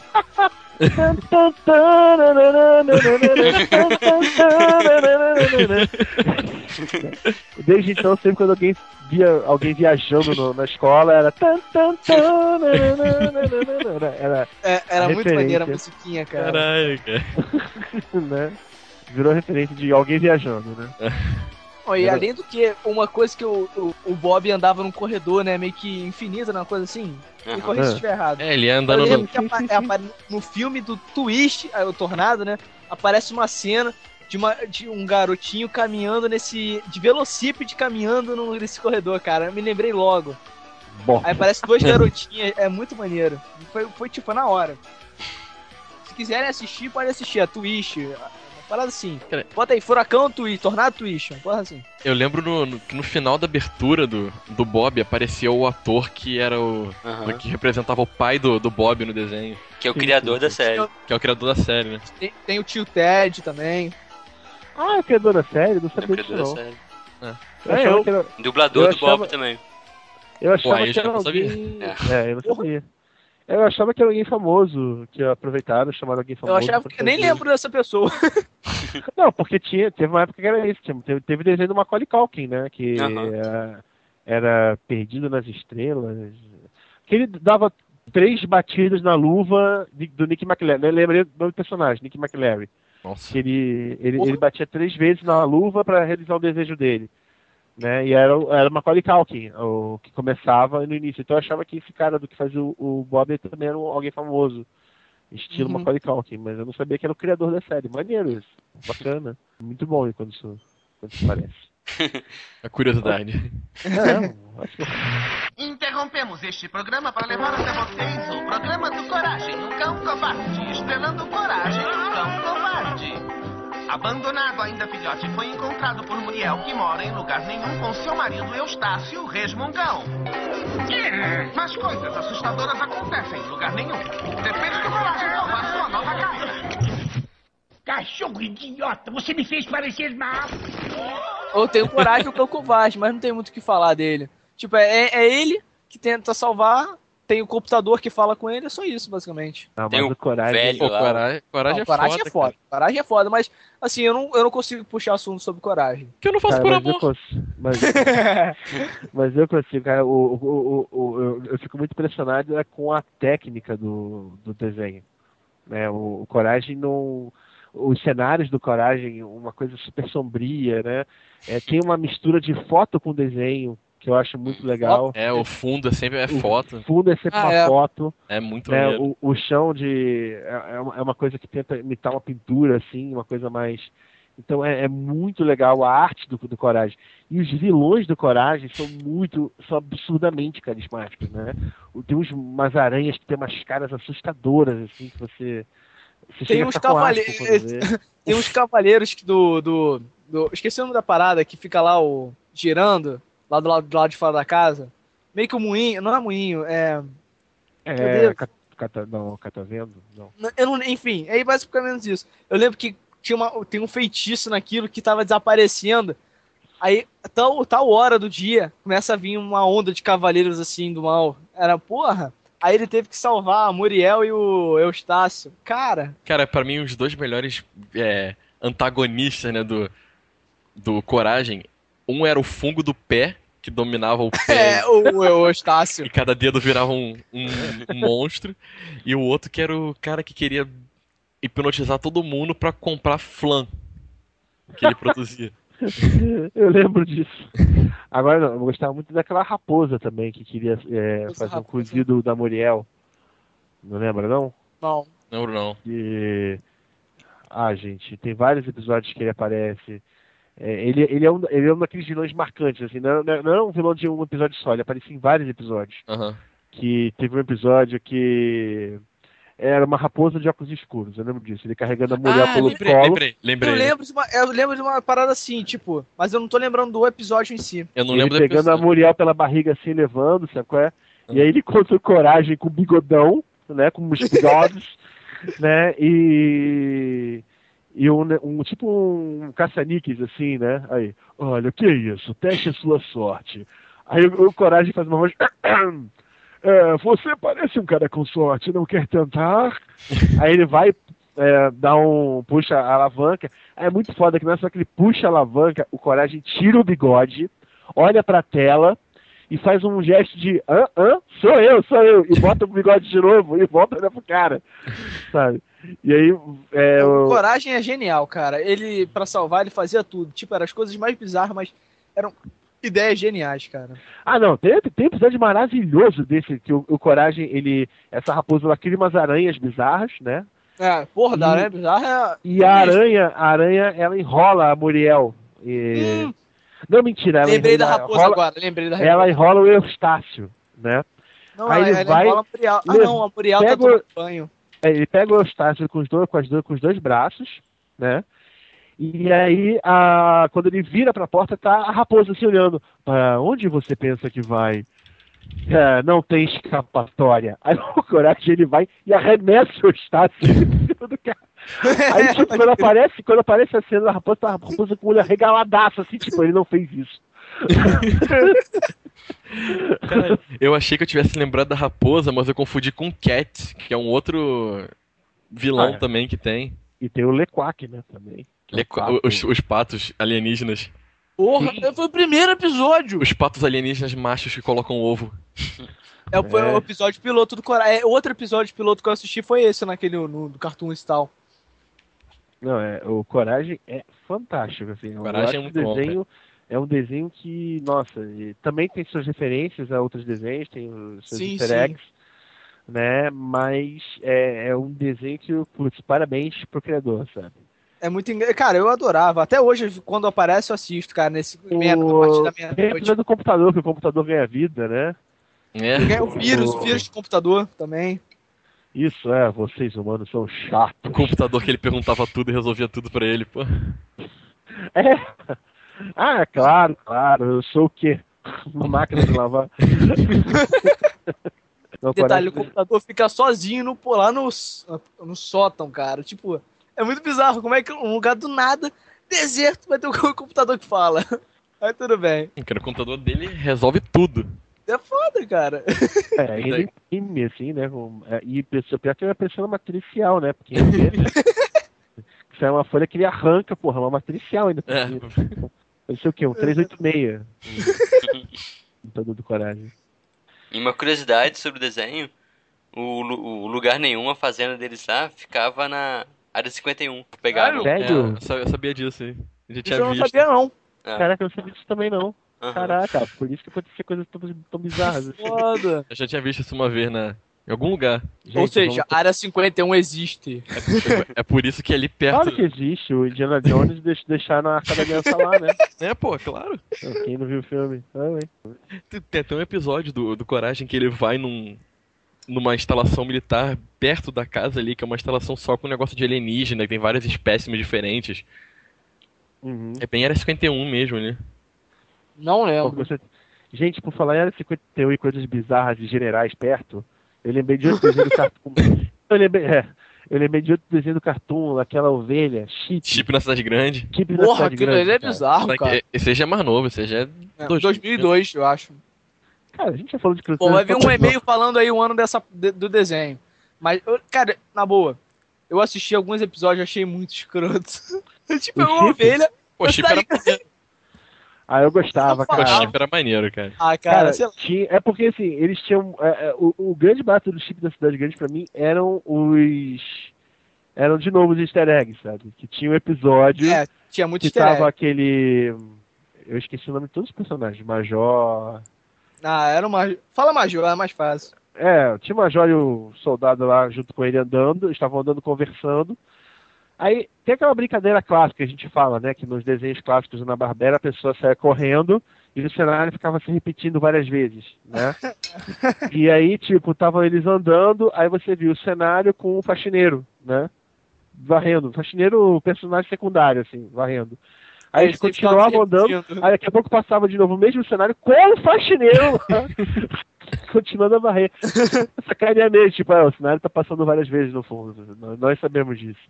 Desde então, sempre quando alguém via alguém viajando no- na escola, era. tan, tan, tan, Era, É, era muito Referência. maneira a musiquinha, cara. Caralho, cara. né? Virou referência de alguém viajando, né? Ó, e Era- além do que, uma coisa que o, o, o Bob andava num corredor, né, meio que infinito, né, uma coisa assim. Me Aham. corrija se Ah. estiver errado. É, ele ia Eu andando lembro no. que apa- é, apa- no filme do Twist, aí, o Tornado, né, aparece uma cena de, uma, de um garotinho caminhando nesse... de velocípede caminhando no- nesse corredor, cara. Eu me lembrei logo. Bom, Aí aparece duas garotinhas, é muito maneiro. Foi, foi tipo na hora. Se quiserem assistir, pode assistir. A Twist, uma parada assim. Cara, Bota aí, Furacão Twist, Tornado Twist, uma parada assim. Eu lembro no, no- que no final da abertura do, do Bob apareceu o ator que era o. Aham. que representava o pai do, do Bob no desenho. Que é o criador da série. Que é o criador da série, né? Tem, tem o tio Ted também. ah, é o criador da série? Não É o sabia disso criador da não. série. Eu achava que era, Dublador Eu do Bob achava- também. eu achava aí que já era não sabia. alguém... É, eu não sabia. Eu achava que era alguém famoso, que aproveitaram, chamaram alguém Eu famoso. achava pra que eu nem fazer. lembro dessa pessoa. Não, porque tinha, teve uma época que era isso. Tinha, teve, teve desenho do Macaulay Culkin, né? Que Aham. era, era Perdido nas Estrelas. Que ele dava três batidas na luva de- do Nick McLaren. Eu lembrei do nome do personagem, Nick McLaren. Nossa. Que ele, ele, Porra. ele batia três vezes na luva para realizar o desejo dele. Né? E era, o- era Macaulay Culkin, o que começava no início. Então eu achava que esse cara do que fazia o, o Bob também era um- alguém famoso. Estilo Uhum. Macaulay Culkin, mas eu não sabia que era o criador da série. Maneiro isso. Bacana. Muito bom quando isso, quando isso aparece. A curiosidade. É, acho que Interrompemos este programa para levar até vocês o programa do Coragem, o Cão Covarde, estrelando Coragem, o Cão Covarde. Abandonado ainda filhote, foi encontrado por Muriel, que mora em lugar nenhum com seu marido Eustácio, resmungão. Mas coisas assustadoras acontecem em lugar nenhum. Depende do Coragem salvar sua nova casa. Cachorro idiota, você me fez parecer mal. Eu tenho coragem, o cão covarde, mas não tem muito o que falar dele. Tipo, é, é ele que tenta salvar, tem o computador que fala com ele, é só isso, basicamente. Não, Tem mas o o Coragem... velho Pô, lá. coragem, coragem Não, é coragem foda. é foda. cara. Coragem é foda, mas assim, eu não, eu não consigo puxar assunto sobre coragem. Que eu não faço Cara, por mas, eu amor. consigo, mas, mas eu consigo, cara. O, o, o, o- eu, eu fico muito impressionado é com a técnica do, do desenho. Né? O, o Coragem não. Os cenários do Coragem, uma coisa super sombria, né? É, tem uma mistura de foto com desenho, que eu acho muito legal. É, o fundo é sempre é O foto. fundo é sempre Ah, uma é. foto. É muito Né? maneiro. O, o chão de é, é uma é uma coisa que tenta imitar uma pintura, assim, uma coisa mais. Então é, é muito legal a arte do, do Coragem. E os vilões do Coragem são muito, são absurdamente carismáticos, né? O- Tem uns, umas aranhas que tem umas caras assustadoras, assim, que você. você Tem chega a uns ficar com asco cavaleiros. quando vê. Tem uns cavaleiros que do, do, do. Esqueci o nome da parada, que fica lá o, girando, lá do lado, do lado de fora da casa. Meio que o moinho. Não é moinho, é. Meu É, Deus. ca- cata, não, catavendo? Não. Eu não, enfim, é basicamente isso. Eu lembro que tinha uma, tem um feitiço naquilo que tava desaparecendo. Aí, tal, tal hora do dia, começa a vir uma onda de cavaleiros assim do mal. Era, porra. Aí ele teve que salvar a Muriel e o Eustácio. Cara, Cara, pra mim, os dois melhores é, antagonistas, né, do, do Coragem, um era o fungo do pé, que dominava o pé é o, o Eustácio. e cada dedo virava um, um- um monstro, e o outro que era o cara que queria hipnotizar todo mundo pra comprar flan que ele produzia. Eu lembro disso. Agora não, eu gostava muito daquela raposa também, que queria é, Raposa, fazer um raposa. cozido da Muriel. Não lembra, não? Não. Não, não. E... Ah, gente, tem vários episódios que ele aparece. É, ele, ele, é um, ele é um daqueles vilões marcantes, assim, não, não, não é um vilão de um episódio só, ele aparece em vários episódios. Aham. Que teve um episódio que era uma raposa de óculos escuros, eu lembro disso. Ele carregando a Muriel Ah, pelo lembrei, colo. lembrei, lembrei. Eu lembro, de uma, eu lembro de uma parada assim, tipo, mas eu não tô lembrando do episódio em si. Eu não Ele lembro da pegando a pessoa. Muriel pela barriga assim, levando, sabe qual é? E Ah. aí ele contra o Coragem com bigodão, né? Com os bigodes, né? E... E um, um tipo um caça-níqueis, assim, né? Aí, olha, o que é isso? Teste a sua sorte. Aí o, o Coragem faz uma voz... É, você parece um cara com sorte, não quer tentar? Aí ele vai é, dar um... puxa a alavanca. Aí é muito foda que não é só que ele puxa a alavanca, o Coragem tira o bigode, olha pra tela e faz um gesto de hã, hã, sou eu, sou eu, e bota o bigode de novo e volta a olhar pro cara, sabe? E aí... É, O o- Coragem é genial, cara. Ele, pra salvar, ele fazia tudo. Tipo, eram as coisas mais bizarras, mas eram ideias geniais, cara. Ah, não, tem, tem episódio maravilhoso desse, que o, o Coragem, ele... Essa raposa, ela cria umas aranhas bizarras, né? É, porra, E- da aranha bizarra é... E a aranha, a aranha, ela enrola a Muriel. E... Hum. Não, mentira. Ela Lembrei da enrola- raposa enrola- agora, lembrei da raposa. Ela enrola o Eustácio, né? Não, aí ela, ele ela vai, enrola a Muriel. Ah, leva- não, a Muriel tá pega o- tomando banho. É, ele pega o Eustácio com os dois, com as duas, com os dois braços, né? E aí, a, quando ele vira pra porta, tá a raposa se olhando. Para onde você pensa que vai? É, não tem escapatória. Aí o Coragem, ele vai e arremessa o Eustácio em cima do cara. Aí, tipo, quando aparece, quando aparece a cena da raposa, tá a raposa com o olho arregaladaço, assim, tipo, ele não fez isso. Cara, eu achei que eu tivesse lembrado da raposa, mas eu confundi com Cat, que é um outro vilão Ah, é. também que tem. E tem o Lequac, né, também. Le- O pato. os, os patos alienígenas. Porra, foi o primeiro episódio. Os patos alienígenas machos que colocam ovo. É, foi É. o episódio piloto do Coragem. É, outro episódio piloto que eu assisti foi esse, naquele no, do Cartoon e tal. Não, é, o Coragem é fantástico, assim. Eu Coragem acho é que muito o bom, desenho é um desenho que, nossa, e também tem suas referências a outros desenhos, tem os seus Sim, easter sim. eggs, né? Mas é, é um desenho que, putz, parabéns pro criador, sabe? É muito engraçado. Cara, eu adorava. Até hoje, quando aparece, eu assisto, cara, nesse meia, a partir da O meia-noite. dentro do computador, que o computador ganha vida, né? É. Ganha o vírus, O- o vírus de computador também. Isso, é, vocês humanos são O chatos. computador que ele perguntava tudo e resolvia tudo pra ele, pô. É. Ah, claro, claro. Eu sou o quê? Uma máquina de lavar. Não, Detalhe, o Coragem- computador fica sozinho no, pô, lá no, no sótão, cara. Tipo, é muito bizarro. Como é que um lugar do nada, deserto, vai ter um computador que fala. Mas tudo bem. Porque no computador dele resolve tudo. É foda, cara. É, ainda imprime, assim, né? com- é, E pessoa- pior que é uma impressora matricial, né? Porque isso é uma folha que ele arranca, porra, uma matricial ainda. É. Não sei o quê, um trezentos e oitenta e seis. Um computador do Coragem. E uma curiosidade sobre o desenho, o, lu- o lugar nenhum, a fazenda deles lá, ficava na área cinquenta e um. Pegaram. Sério? É, eu sa- eu sabia disso aí. Eu já Isso tinha eu não visto. sabia, não. É. Caraca, eu não sabia disso também, não. Aham. Caraca, por isso que acontecia coisas tão, tão bizarras. assim. Foda. Eu já tinha visto isso uma vez na... em algum lugar. Gente, Ou seja, vamos- a área cinquenta e um existe. É por isso que ali perto. Claro que existe, o Indiana Jones deix- deixaram a Arca da Aliança lá, né? É, pô, claro. Quem não viu o filme? Ah, ué. Tem, tem até um episódio do, do Coragem que ele vai num, numa instalação militar perto da casa ali, que é uma instalação só com um negócio de alienígena, que tem vários espécimes diferentes. Uhum. É bem Área cinquenta e um mesmo, né? Não Pô, lembro. você- Gente, por falar em área cinquenta e um e coisas bizarras de generais perto, eu lembrei de outro desenho do Cartoon. Eu lembrei, é, eu lembrei de outro desenho do Cartoon, aquela ovelha, Chip. Chip na cidade grande. Chip na Porra, cidade aquilo grande, ali é cara. bizarro, Só que cara. esse aí já é mais novo, esse aí já é É, dois- dois mil e dois, eu acho. Cara, a gente já falou de Pô, vai vir um e-mail falando aí o ano dessa, de- do desenho. Mas, eu- cara, na boa, eu assisti alguns episódios e achei muito escroto. tipo, é O uma Chip? ovelha. Pô, o Chip era maneiro. Ah, eu gostava, Pô, o cara. Chip era maneiro, cara. Ah, cara, Cara, sei lá. tinha, é porque assim, eles tinham. é, é, o, o grande barato do Chip da Cidade Grande pra mim eram os. Eram de novo os easter eggs, sabe? Que tinha um episódio É, tinha muito que easter egg. tava aquele. Eu esqueci o nome de todos os personagens. Major. Ah, era uma. Fala Major, é mais fácil. É, tinha o Major e o soldado lá junto com ele andando, eles estavam andando conversando. Aí tem aquela brincadeira clássica que a gente fala, né? Que nos desenhos clássicos da Barbera a pessoa saia correndo e o cenário ficava se repetindo várias vezes, né? E aí, tipo, estavam eles andando, aí você viu o cenário com o faxineiro, né? Varrendo. Faxineiro, personagem secundário, assim, varrendo. Aí eles Eles ficavam continuavam se andando, repetindo. aí daqui a pouco passava de novo o mesmo cenário com o faxineiro lá, continuando a varrer. Sacaneamento, tipo, ah, o cenário tá passando várias vezes no fundo. Nós- Nós sabemos disso.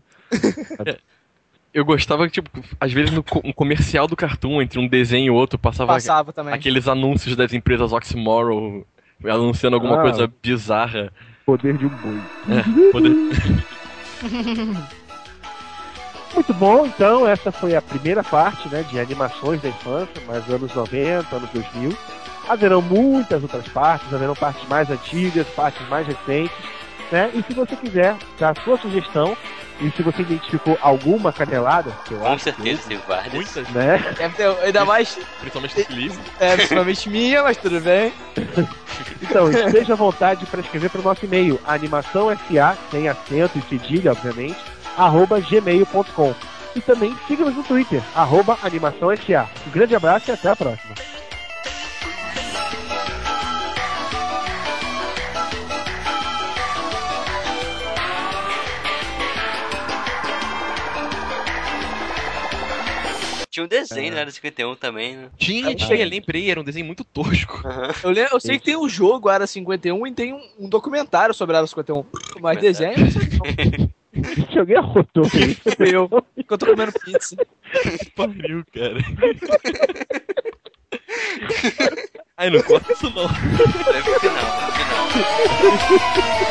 Eu gostava que, tipo, às vezes no co- um comercial do Cartoon, entre um desenho e outro, passava, Passava também. aqueles anúncios das empresas Oxymoron anunciando alguma Ah. coisa bizarra. Poder de um boi. É, poder... Muito bom, então, essa foi a primeira parte, né, de animações da infância, mais anos noventa, anos dois mil. Haverão muitas outras partes, haverão partes mais antigas, partes mais recentes, né? E se você quiser dar a sua sugestão, e se você identificou alguma canelada, que eu Com acho certeza, tem várias. Muitas, que, né? Deve ter, ainda mais. principalmente do Felipe. É, principalmente minha, mas tudo bem. Então, esteja à vontade para escrever para o nosso e-mail, animaçãofa, sem acento e cedilha, obviamente, arroba gmail ponto com. E também siga-nos no Twitter, arroba animaçãofa. Um grande abraço e até a próxima. Tinha um desenho na área cinquenta e um também, né? Tinha, tinha, lembrei, era um desenho muito tosco. Eu, lembro, eu sei que tem um jogo, Área cinquenta e um, e tem um, um documentário sobre a Área cinquenta e um. Mas desenho, não sei não. Se alguém arrotou isso, Eu, que eu tô comendo pizza. Pariu, cara. Ai, não corta isso não. Deve final, final.